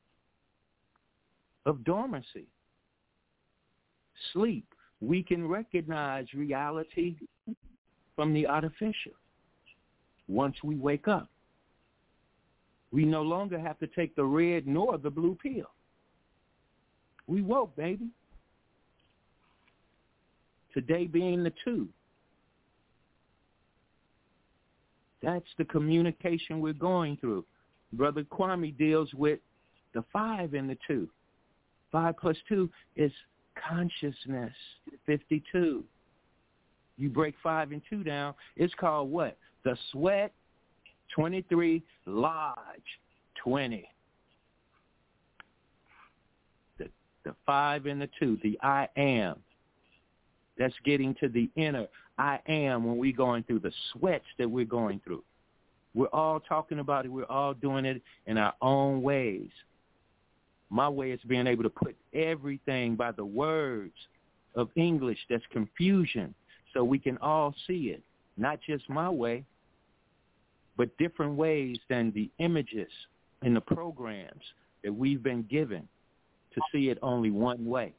of dormancy. Sleep. We can recognize reality from the artificial once we wake up. We no longer have to take the red nor the blue pill. We woke, baby. Today being the two. That's the communication we're going through. Brother Kwame deals with the five and the two. Five plus two is consciousness, fifty-two. You break five and two down, it's called what? The sweat, twenty-three, lodge, twenty. The, the five and the two, the I am. That's getting to the inner I am when we're going through the sweats that we're going through. We're all talking about it. We're all doing it in our own ways. My way is being able to put everything by the words of English that's confusion so we can all see it. Not just my way, but different ways than the images and the programs that we've been given to see it only one way,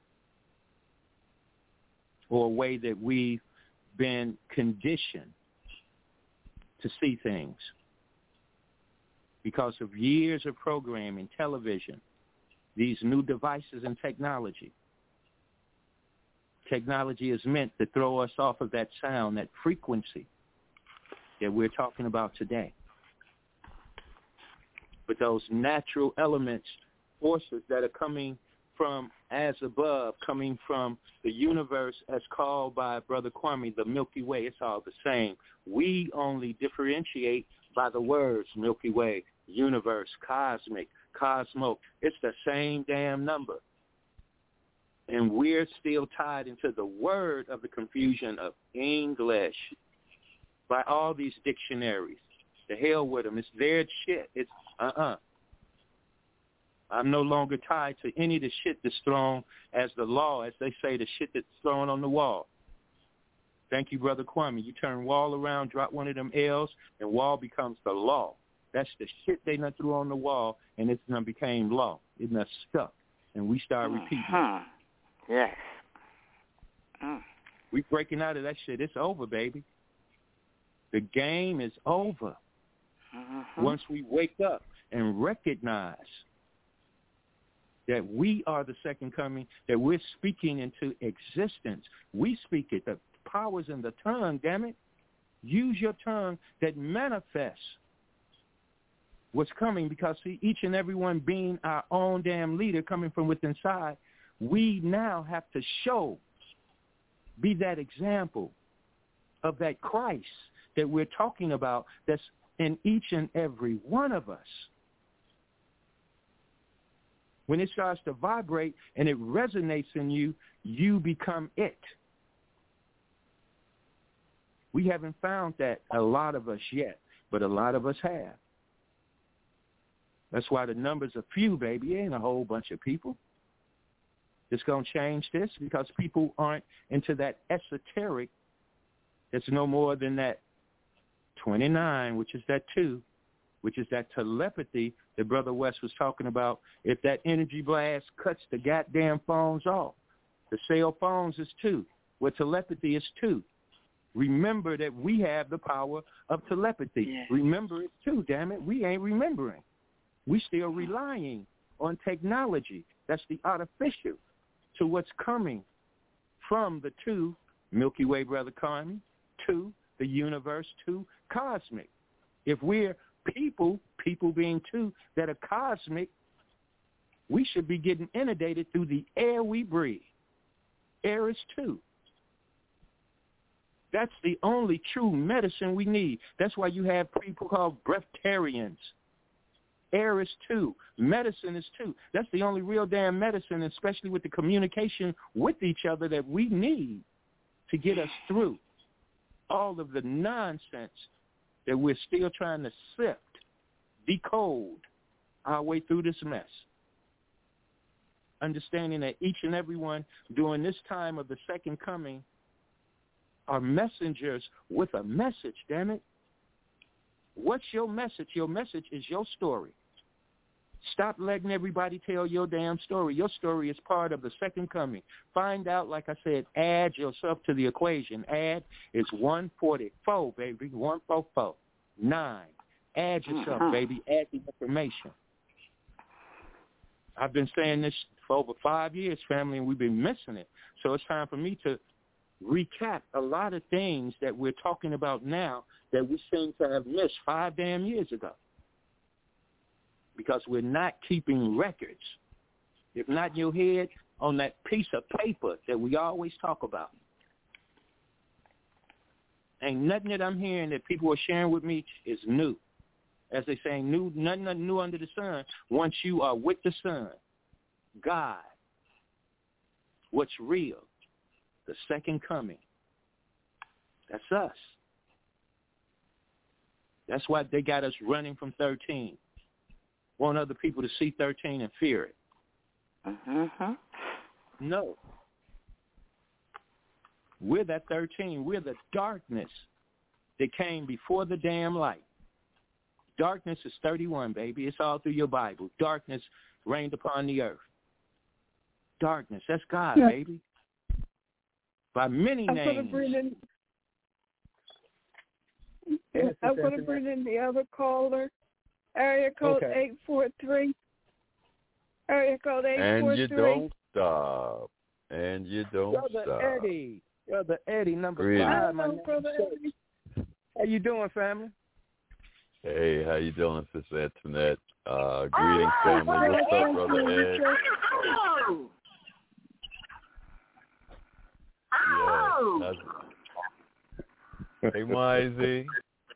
or a way that we've been conditioned to see things because of years of programming, television, these new devices and technology. Technology is meant to throw us off of that sound, that frequency that we're talking about today. But those natural elements, forces that are coming from as above, coming from the universe as called by Brother Kwame, the Milky Way, it's all the same. We only differentiate by the words Milky Way, universe, cosmic, cosmo. It's the same damn number. And we're still tied into the word of the confusion of English by all these dictionaries. The hell with them. It's their shit. It's uh-uh. I'm no longer tied to any of the shit that's thrown as the law, as they say, the shit that's thrown on the wall. Thank you, Brother Kwame. You turn wall around, drop one of them L's, and wall becomes the law. That's the shit they done threw on the wall, and it done became law. It done stuck, and we start repeating. Uh-huh. Yes. Mm. We breaking out of that shit. It's over, baby. The game is over. Uh-huh. Once we wake up and recognize that we are the second coming, that we're speaking into existence. We speak it. The power's in the tongue, damn it. Use your tongue that manifests what's coming, because see, each and every one being our own damn leader coming from within inside, we now have to show, be that example of that Christ that we're talking about that's in each and every one of us. When it starts to vibrate and it resonates in you, you become it. We haven't found that, a lot of us yet, but a lot of us have. That's why the numbers are few, baby. It ain't a whole bunch of people. It's going to change this because people aren't into that esoteric. It's no more than that twenty-nine, which is that two, which is that telepathy that Brother West was talking about. If that energy blast cuts the goddamn phones off, the cell phones is two, where telepathy is two. Remember that we have the power of telepathy. Yeah. Remember it too, damn it. We ain't remembering. We still relying on technology. That's the artificial to what's coming from the two, Milky Way, Brother Carmen, two, the universe, two, cosmic. If we're people, people being two, that are cosmic, we should be getting inundated through the air we breathe. Air is two. That's the only true medicine we need. That's why you have people called breatharians. Air is two. Medicine is two. That's the only real damn medicine, especially with the communication with each other that we need to get us through all of the nonsense that we're still trying to sift, decode our way through this mess. Understanding that each and every one during this time of the second coming are messengers with a message, damn it. What's your message? Your message is your story. Stop letting everybody tell your damn story. Your story is part of the second coming. Find out, like I said, add yourself to the equation. Add is one forty-four, baby, one forty-four. Nine. Add yourself, mm-hmm. baby. Add the information. I've been saying this for over five years, family, and we've been missing it. So it's time for me to recap a lot of things that we're talking about now that we seem to have missed five damn years ago because we're not keeping records. If not in your head, on that piece of paper that we always talk about. Ain't nothing that I'm hearing that people are sharing with me is new. As they say, new, nothing, nothing new under the sun. Once you are with the sun, God, what's real, the second coming, that's us. That's why they got us running from thirteen. Want other people to see thirteen and fear it. Mm-hmm. No. We're that thirteen. We're the darkness that came before the damn light. Darkness is thirty-one, baby. It's all through your Bible. Darkness reigned upon the earth. Darkness, that's God, yeah. baby. By many I'm names. Gonna bring in, yes, I'm going to bring in the other caller. Area code okay. eight four three. Area code eight four three. And you don't stop. And you don't Brother stop. Eddie. Brother Eddie, number Greetings. five. My Hello, Brother Eddie. How you doing, family? Hey, how you doing, Sister Antoinette? Uh, greetings, family. What's up, Brother Ed? Yeah. Hey, Mizey.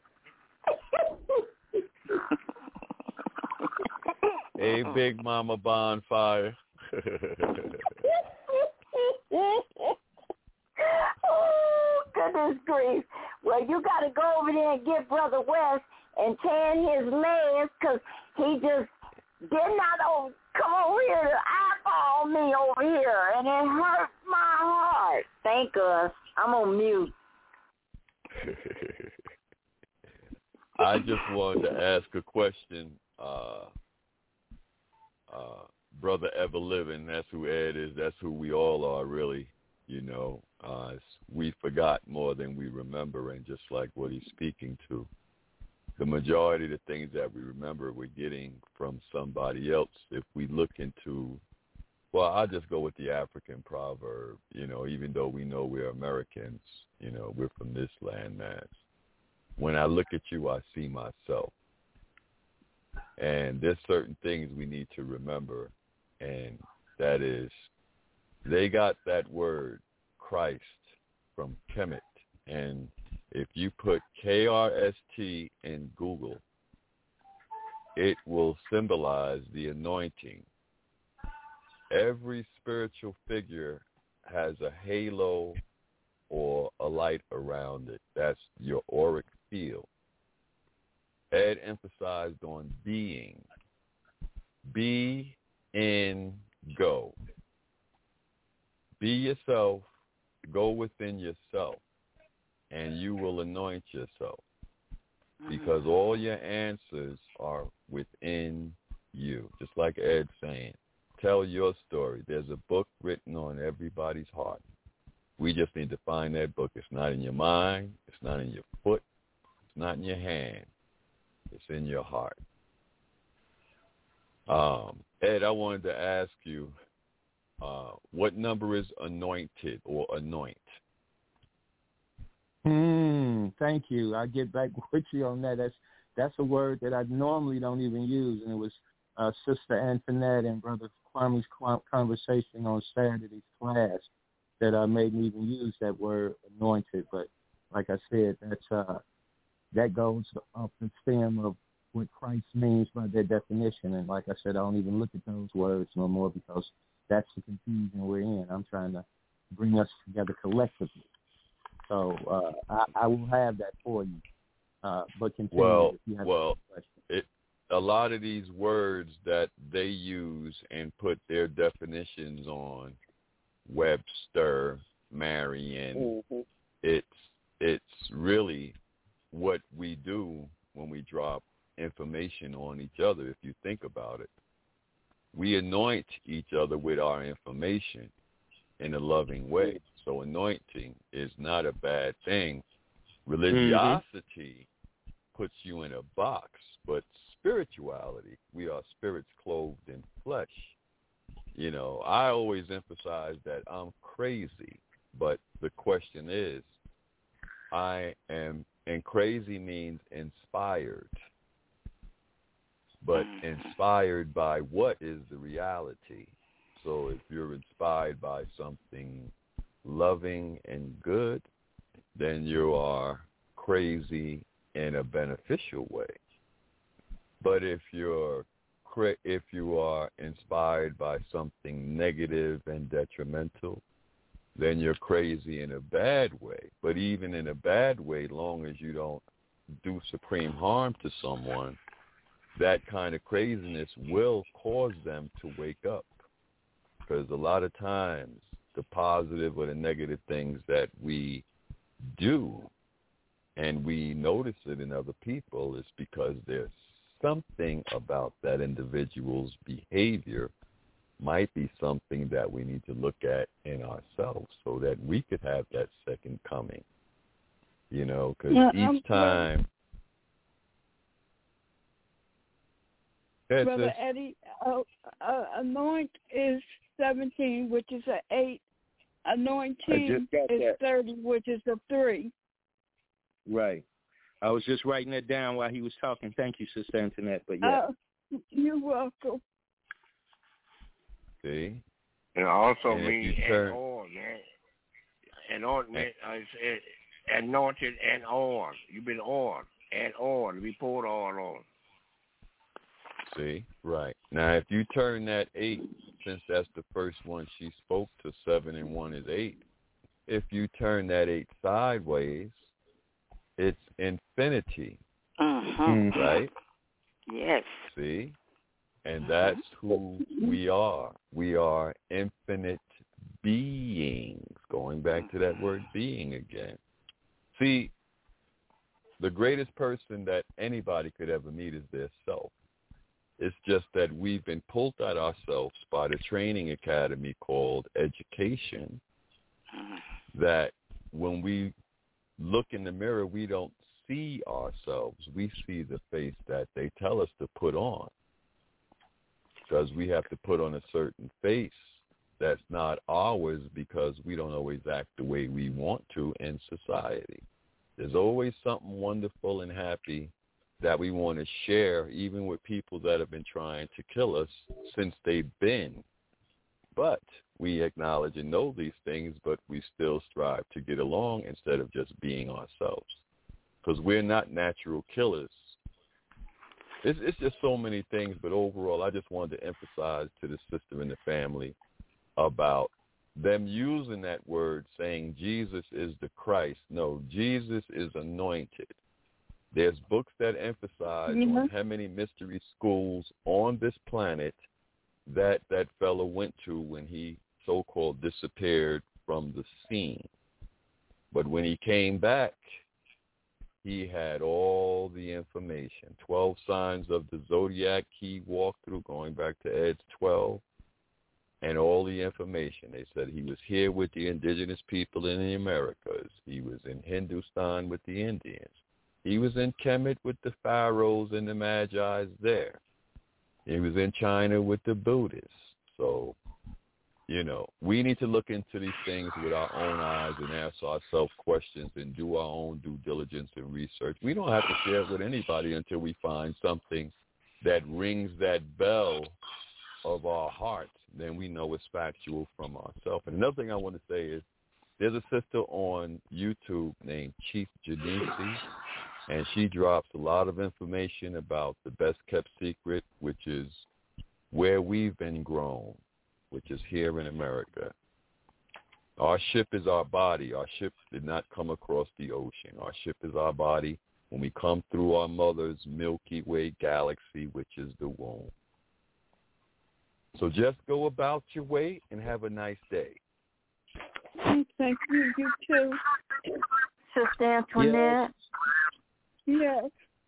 Hey, Big Mama Bonfire. Oh, goodness grief. Well, you got to go over there and get Brother West and tan his legs because he just did not over, come over here to eyeball me over here, and it hurt my heart. Thank us. I'm on mute. I just wanted to ask a question. Uh, uh, Brother Ever Living, that's who Ed is. That's who we all are, really. You know, uh, we forgot more than we remember, and just like what he's speaking to, the majority of the things that we remember we're getting from somebody else. If we look into, well, I'll just go with the African proverb, you know, even though we know we're Americans, you know, we're from this landmass. When I look at you, I see myself. And there's certain things we need to remember, and that is, they got that word, Christ, from Kemet. And if you put K R S T in Google, it will symbolize the anointing. Every spiritual figure has a halo or a light around it. That's your auric field. Ed emphasized on being. Be in go. Be yourself, go within yourself, and you will anoint yourself because all your answers are within you. Just like Ed's saying, tell your story. There's a book written on everybody's heart. We just need to find that book. It's not in your mind. It's not in your foot. It's not in your hand. It's in your heart. Um, Ed, I wanted to ask you, uh, what number is anointed or anoint? Hmm. Thank you. I'll get back with you on that. That's that's a word that I normally don't even use, and it was uh, Sister Antoinette and Brother Kwame's conversation on Saturday's class that uh, made me even use that word anointed. But like I said, that's uh, that goes up the stem of what Christ means by their definition. And like I said, I don't even look at those words no more because that's the confusion we're in. I'm trying to bring us together collectively. So uh, I, I will have that for you. Uh, but continue well, if you have well, a question. It, a lot of these words that they use and put their definitions on, Webster, Marion, mm-hmm. it's it's really what we do when we drop information on each other. If you think about it, we anoint each other with our information in a loving way. So anointing is not a bad thing. Religiosity mm-hmm. puts you in a box, but spirituality, we are spirits clothed in flesh. You know, I always emphasize that I'm crazy, but the question is, I am, and crazy means inspired. But inspired by what is the reality? So if you're inspired by something loving and good, then you are crazy in a beneficial way. But if you're if you are inspired by something negative and detrimental, then you're crazy in a bad way. But even in a bad way, long as you don't do supreme harm to someone, that kind of craziness will cause them to wake up. Because a lot of times the positive or the negative things that we do and we notice it in other people is because there's something about that individual's behavior might be something that we need to look at in ourselves so that we could have that second coming. You know, because yeah, each um, time... Brother this. Eddie, uh, uh, anoint is seventeen, which is an eight. Anointing is that. thirty, which is a three. Right. I was just writing that down while he was talking. Thank you, Sister Antoinette. But yeah. Uh, you're welcome. See? And also and means turn... and on, man. Anointment, uh, it's, anointed and on. You've been on and on. We poured all on. See? Right. Now, if you turn that eight, since that's the first one she spoke to, seven and one is eight. If you turn that eight sideways, it's infinity. Uh-huh. Right? Yes. See? And that's who we are. We are infinite beings. Going back to that word being again. See, the greatest person that anybody could ever meet is their self. It's just that we've been pulled at ourselves by the training academy called education, that when we look in the mirror, we don't see ourselves. We see the face that they tell us to put on, because we have to put on a certain face that's not ours because we don't always act the way we want to in society. There's always something wonderful and happy that we want to share, even with people that have been trying to kill us since they've been. But we acknowledge and know these things, but we still strive to get along instead of just being ourselves, because we're not natural killers. It's, it's just so many things, but overall, I just wanted to emphasize to the sister and the family about them using that word, saying Jesus is the Christ. No, Jesus is anointed. There's books that emphasize mm-hmm. on how many mystery schools on this planet that that fellow went to when he so-called disappeared from the scene. But when he came back, he had all the information. Twelve signs of the zodiac he walked through, going back to Ed's twelve, and all the information. They said he was here with the indigenous people in the Americas. He was in Hindustan with the Indians. He was in Kemet with the pharaohs and the Magi's there. He was in China with the Buddhists. So, you know, we need to look into these things with our own eyes and ask ourselves questions and do our own due diligence and research. We don't have to share it with anybody until we find something that rings that bell of our hearts. Then we know it's factual from ourselves. And another thing I want to say is, there's a sister on YouTube named Chief Janisi, and she drops a lot of information about the best kept secret, which is where we've been grown, which is here in America. Our ship is our body. Our ship did not come across the ocean. Our ship is our body when we come through our mother's Milky Way galaxy, which is the womb. So just go about your way and have a nice day. Thank you. You too. Sister Antoinette? Yes.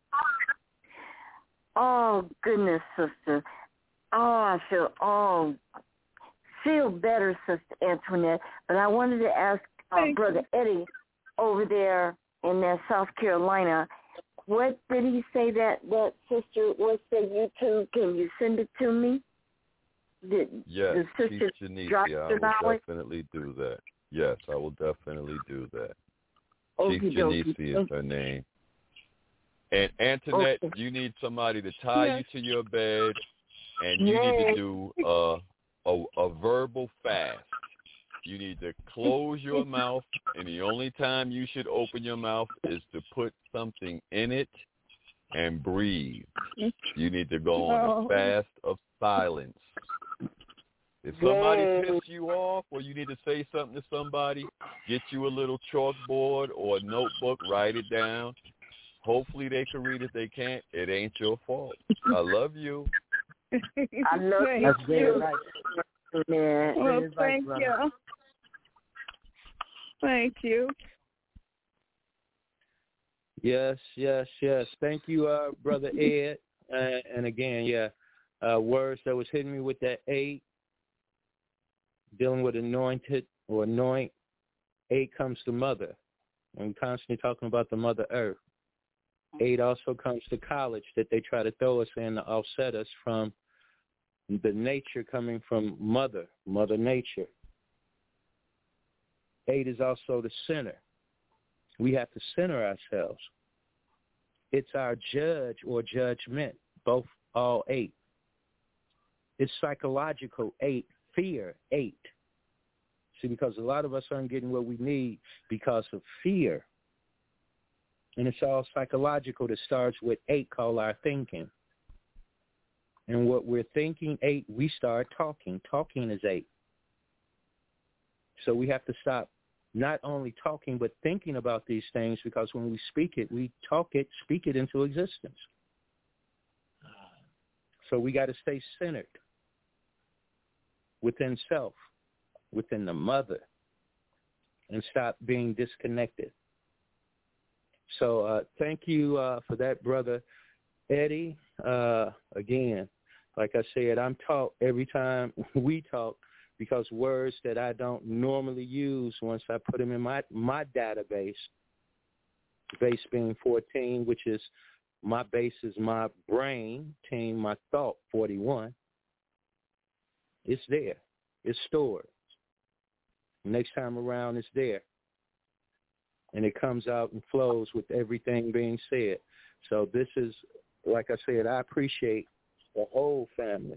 Oh, goodness, sister. Oh, I feel, oh, feel better, Sister Antoinette. But I wanted to ask uh, Brother Eddie over there in that South Carolina, what did he say that, that sister, what's the YouTube? Can you send it to me? Did, yes, the sister Chief Janice, dropped yeah, I it will out? definitely do that. Yes, I will definitely do that. Okey Chief dokey. Janice is her name. And Antoinette, Okay. you need somebody to tie Yes. you to your bed, and you need to do a, a a verbal fast. You need to close your mouth, and the only time you should open your mouth is to put something in it and breathe. You need to go on Oh. a fast of silence. If somebody Yay. pisses you off or you need to say something to somebody, get you a little chalkboard or a notebook, write it down. Hopefully they can read it. They can't. It ain't your fault. I love you. I love Thank you That's very too. right. Man. Well, Very right, thank brother. you. Thank you. Yes, yes, yes. Thank you, uh, Brother Ed. Uh, and again, yeah, uh, words that was hitting me with that eight, dealing with anointed or anoint. Eight comes to mother. And we're constantly talking about the Mother Earth. Eight also comes to college that they try to throw us in to offset us from the nature coming from mother, Mother Nature. Eight is also the center. We have to center ourselves. It's our judge or judgment, both, all eight. It's psychological eight, fear eight. See, because a lot of us aren't getting what we need because of fear. And it's all psychological that starts with eight, called our thinking. And what we're thinking, eight, we start talking. Talking is eight. So we have to stop not only talking but thinking about these things, because when we speak it, we talk it, speak it into existence. So we got to stay centered within self, within the mother, and stop being disconnected. So uh, thank you uh, for that, Brother Eddie. Uh, again, like I said, I'm taught every time we talk, because words that I don't normally use, once I put them in my, my database, base being fourteen, which is my base is my brain, team, my thought, forty-one. It's there. It's stored. Next time around, it's there. And it comes out and flows with everything being said. So this is, like I said, I appreciate the whole family.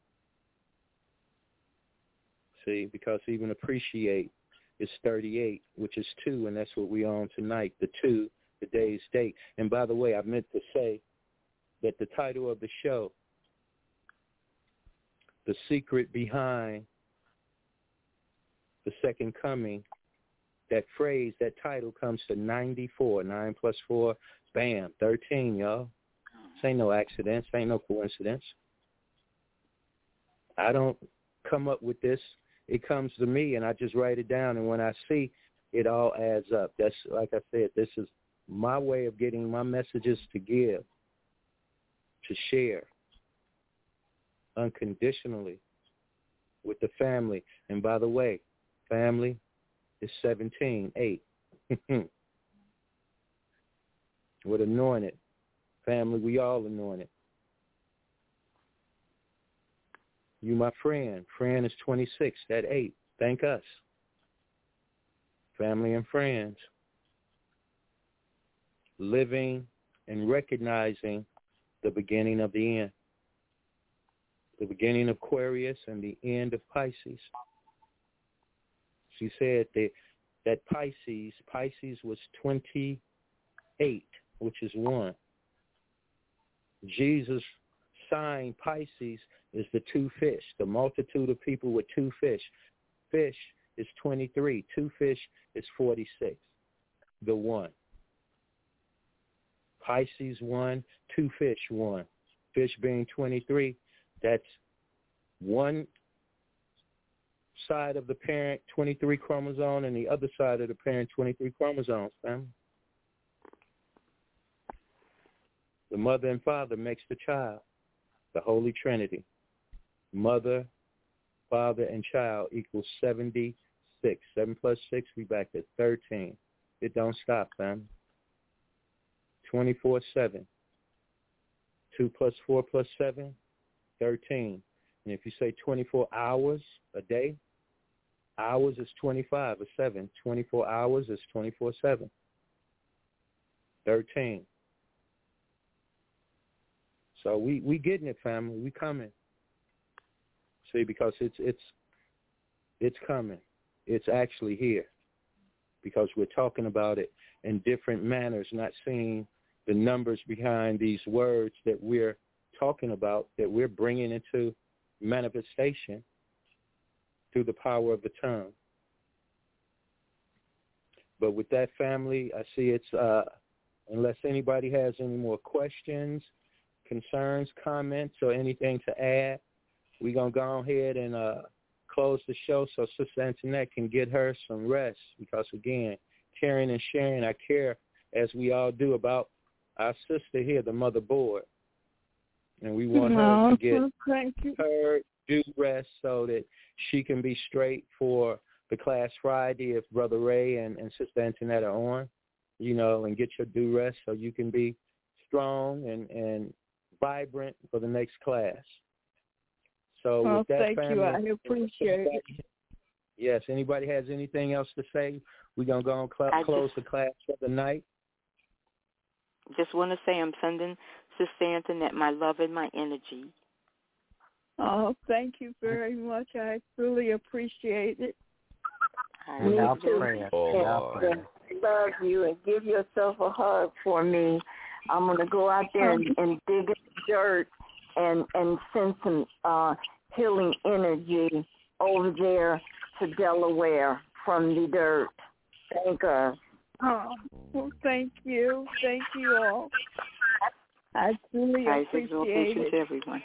See, because even appreciate is thirty-eight, which is two, and that's what we on tonight, the two, the day's date. And by the way, I meant to say that the title of the show, The Secret Behind the Second Coming, that phrase, that title comes to ninety-four. Nine plus four, bam, thirteen, y'all. This ain't no accidents. Ain't no coincidence. I don't come up with this. It comes to me, and I just write it down, and when I see, it all adds up. That's, like I said, this is my way of getting my messages to give, to share unconditionally with the family. And by the way, family is seventeen, eight. With anointed. Family, we all anointed. You, my friend. Friend is twenty-six, that eight. Thank us. Family and friends. Living and recognizing the beginning of the end. The beginning of Aquarius and the end of Pisces. She said the that Pisces, Pisces was twenty-eight, which is one. Jesus' sign, Pisces, is the two fish, the multitude of people with two fish. Fish is twenty-three. Two fish is forty-six. The one. Pisces one, two fish one. Fish being twenty-three, that's one side of the parent, twenty-three chromosome, and the other side of the parent, twenty-three chromosomes, family. The mother and father makes the child, the Holy Trinity. Mother, father, and child equals seventy-six. Seven plus six, we back to thirteen. It don't stop, family. twenty-four seven. Two plus four plus seven, thirteen. And if you say twenty-four hours a day, hours is twenty-five or seven. twenty-four hours is twenty-four seven. thirteen. So we, we getting it, family. We coming. See, because it's it's it's coming. It's actually here. Because we're talking about it in different manners, not seeing the numbers behind these words that we're talking about, that we're bringing into manifestation through the power of the tongue. But with that, family, I see it's, uh, unless anybody has any more questions, concerns, comments, or anything to add, we're going to go ahead and uh, close the show so Sister Antoinette can get her some rest because, again, caring and sharing, I care, as we all do, about our sister here, the motherboard. And we want her to get her due rest so that she can be straight for the class Friday if Brother Ray and, and Sister Antoinette are on, you know, and get your due rest so you can be strong and, and vibrant for the next class. So well, with that, thank family, you. I appreciate it. Yes. Anybody has anything else to say? We're going to go and cl- close just, the class for the night. Just want to say I'm sending Sister Antoinette my love and my energy. Oh, thank you very much. I really appreciate it. Me too. Oh, love you and give yourself a hug for me. I'm going to go out there and, and dig in the dirt and, and send some uh, healing energy over there to Delaware from the dirt. Thank us. Oh, well, thank you. Thank you all. I truly I appreciate it. To everyone.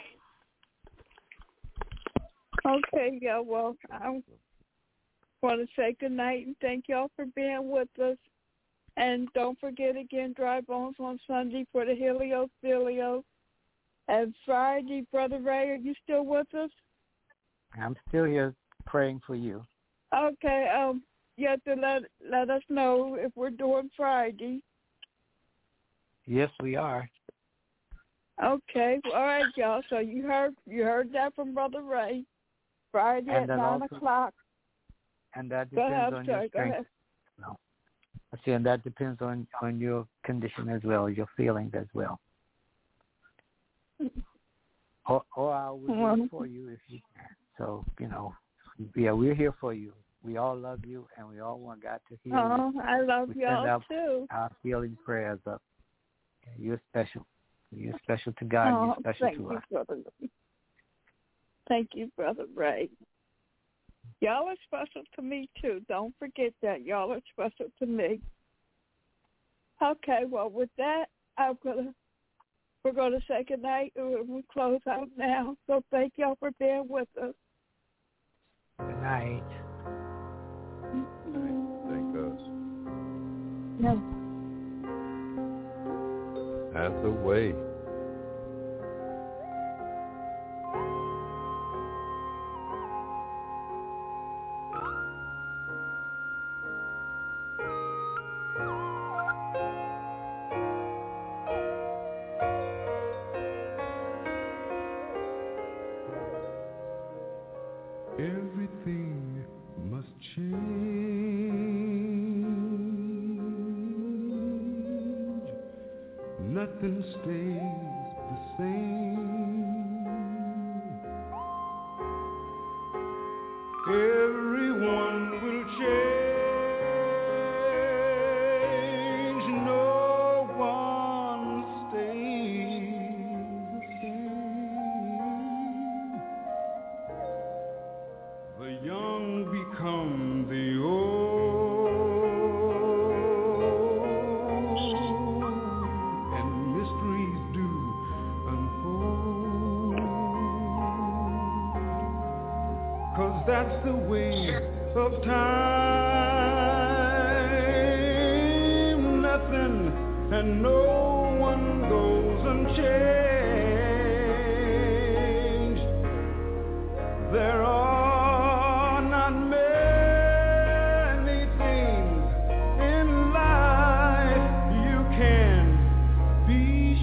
Okay, yeah, well, I want to say good night and thank y'all for being with us. And don't forget again, Dry Bones on Sunday for the Helios Filios. And Friday, Brother Ray, are you still with us? I'm still here praying for you. Okay, um, you have to let let us know if we're doing Friday. Yes, we are. Okay, well, all right, y'all. So you heard you heard that from Brother Ray. Friday and at nine also, o'clock. And that go depends ahead, on sorry, your strength. No, I see, and that depends on on your condition as well, your feelings as well. Or, or I will well, do it for you if you can. So you know, yeah, we're here for you. We all love you, and we all want God to heal oh, you. I love we y'all send out too. Our healing prayers up. You're special. You're special to God. Oh, You're special thank to you, us. Brother. Thank you, Brother Ray. Y'all are special to me too. Don't forget that. Y'all are special to me. Okay, well, with that, I'm gonna we're gonna say good night and we'll close out now. So thank y'all for being with us. Good night. Thank us. Yeah. Have the way. Everything must change. Nothing stays the same. Everyone will change. young become the old, and mysteries do unfold, 'cause that's the way of time. Nothing and no one goes unchanged. There are not many things in life you can be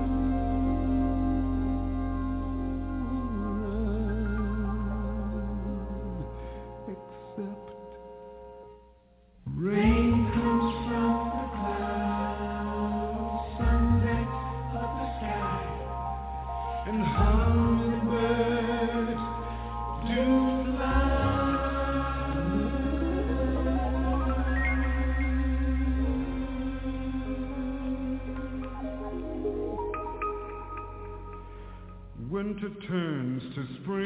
sure, except rain comes from the clouds, sun lights up the sky, and hummingbirds do fly. Winter turns to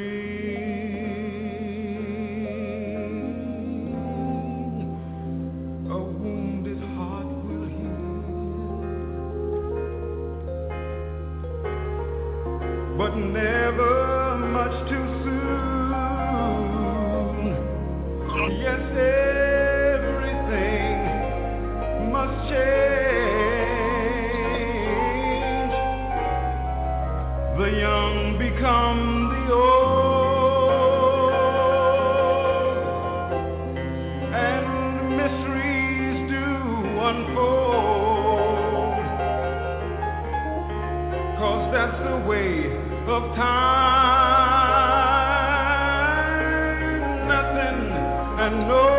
spring, a wounded heart will heal, but never much too soon. Yes, everything must change. The young become the old, and mysteries do unfold, 'cause that's the way of time. Nothing and no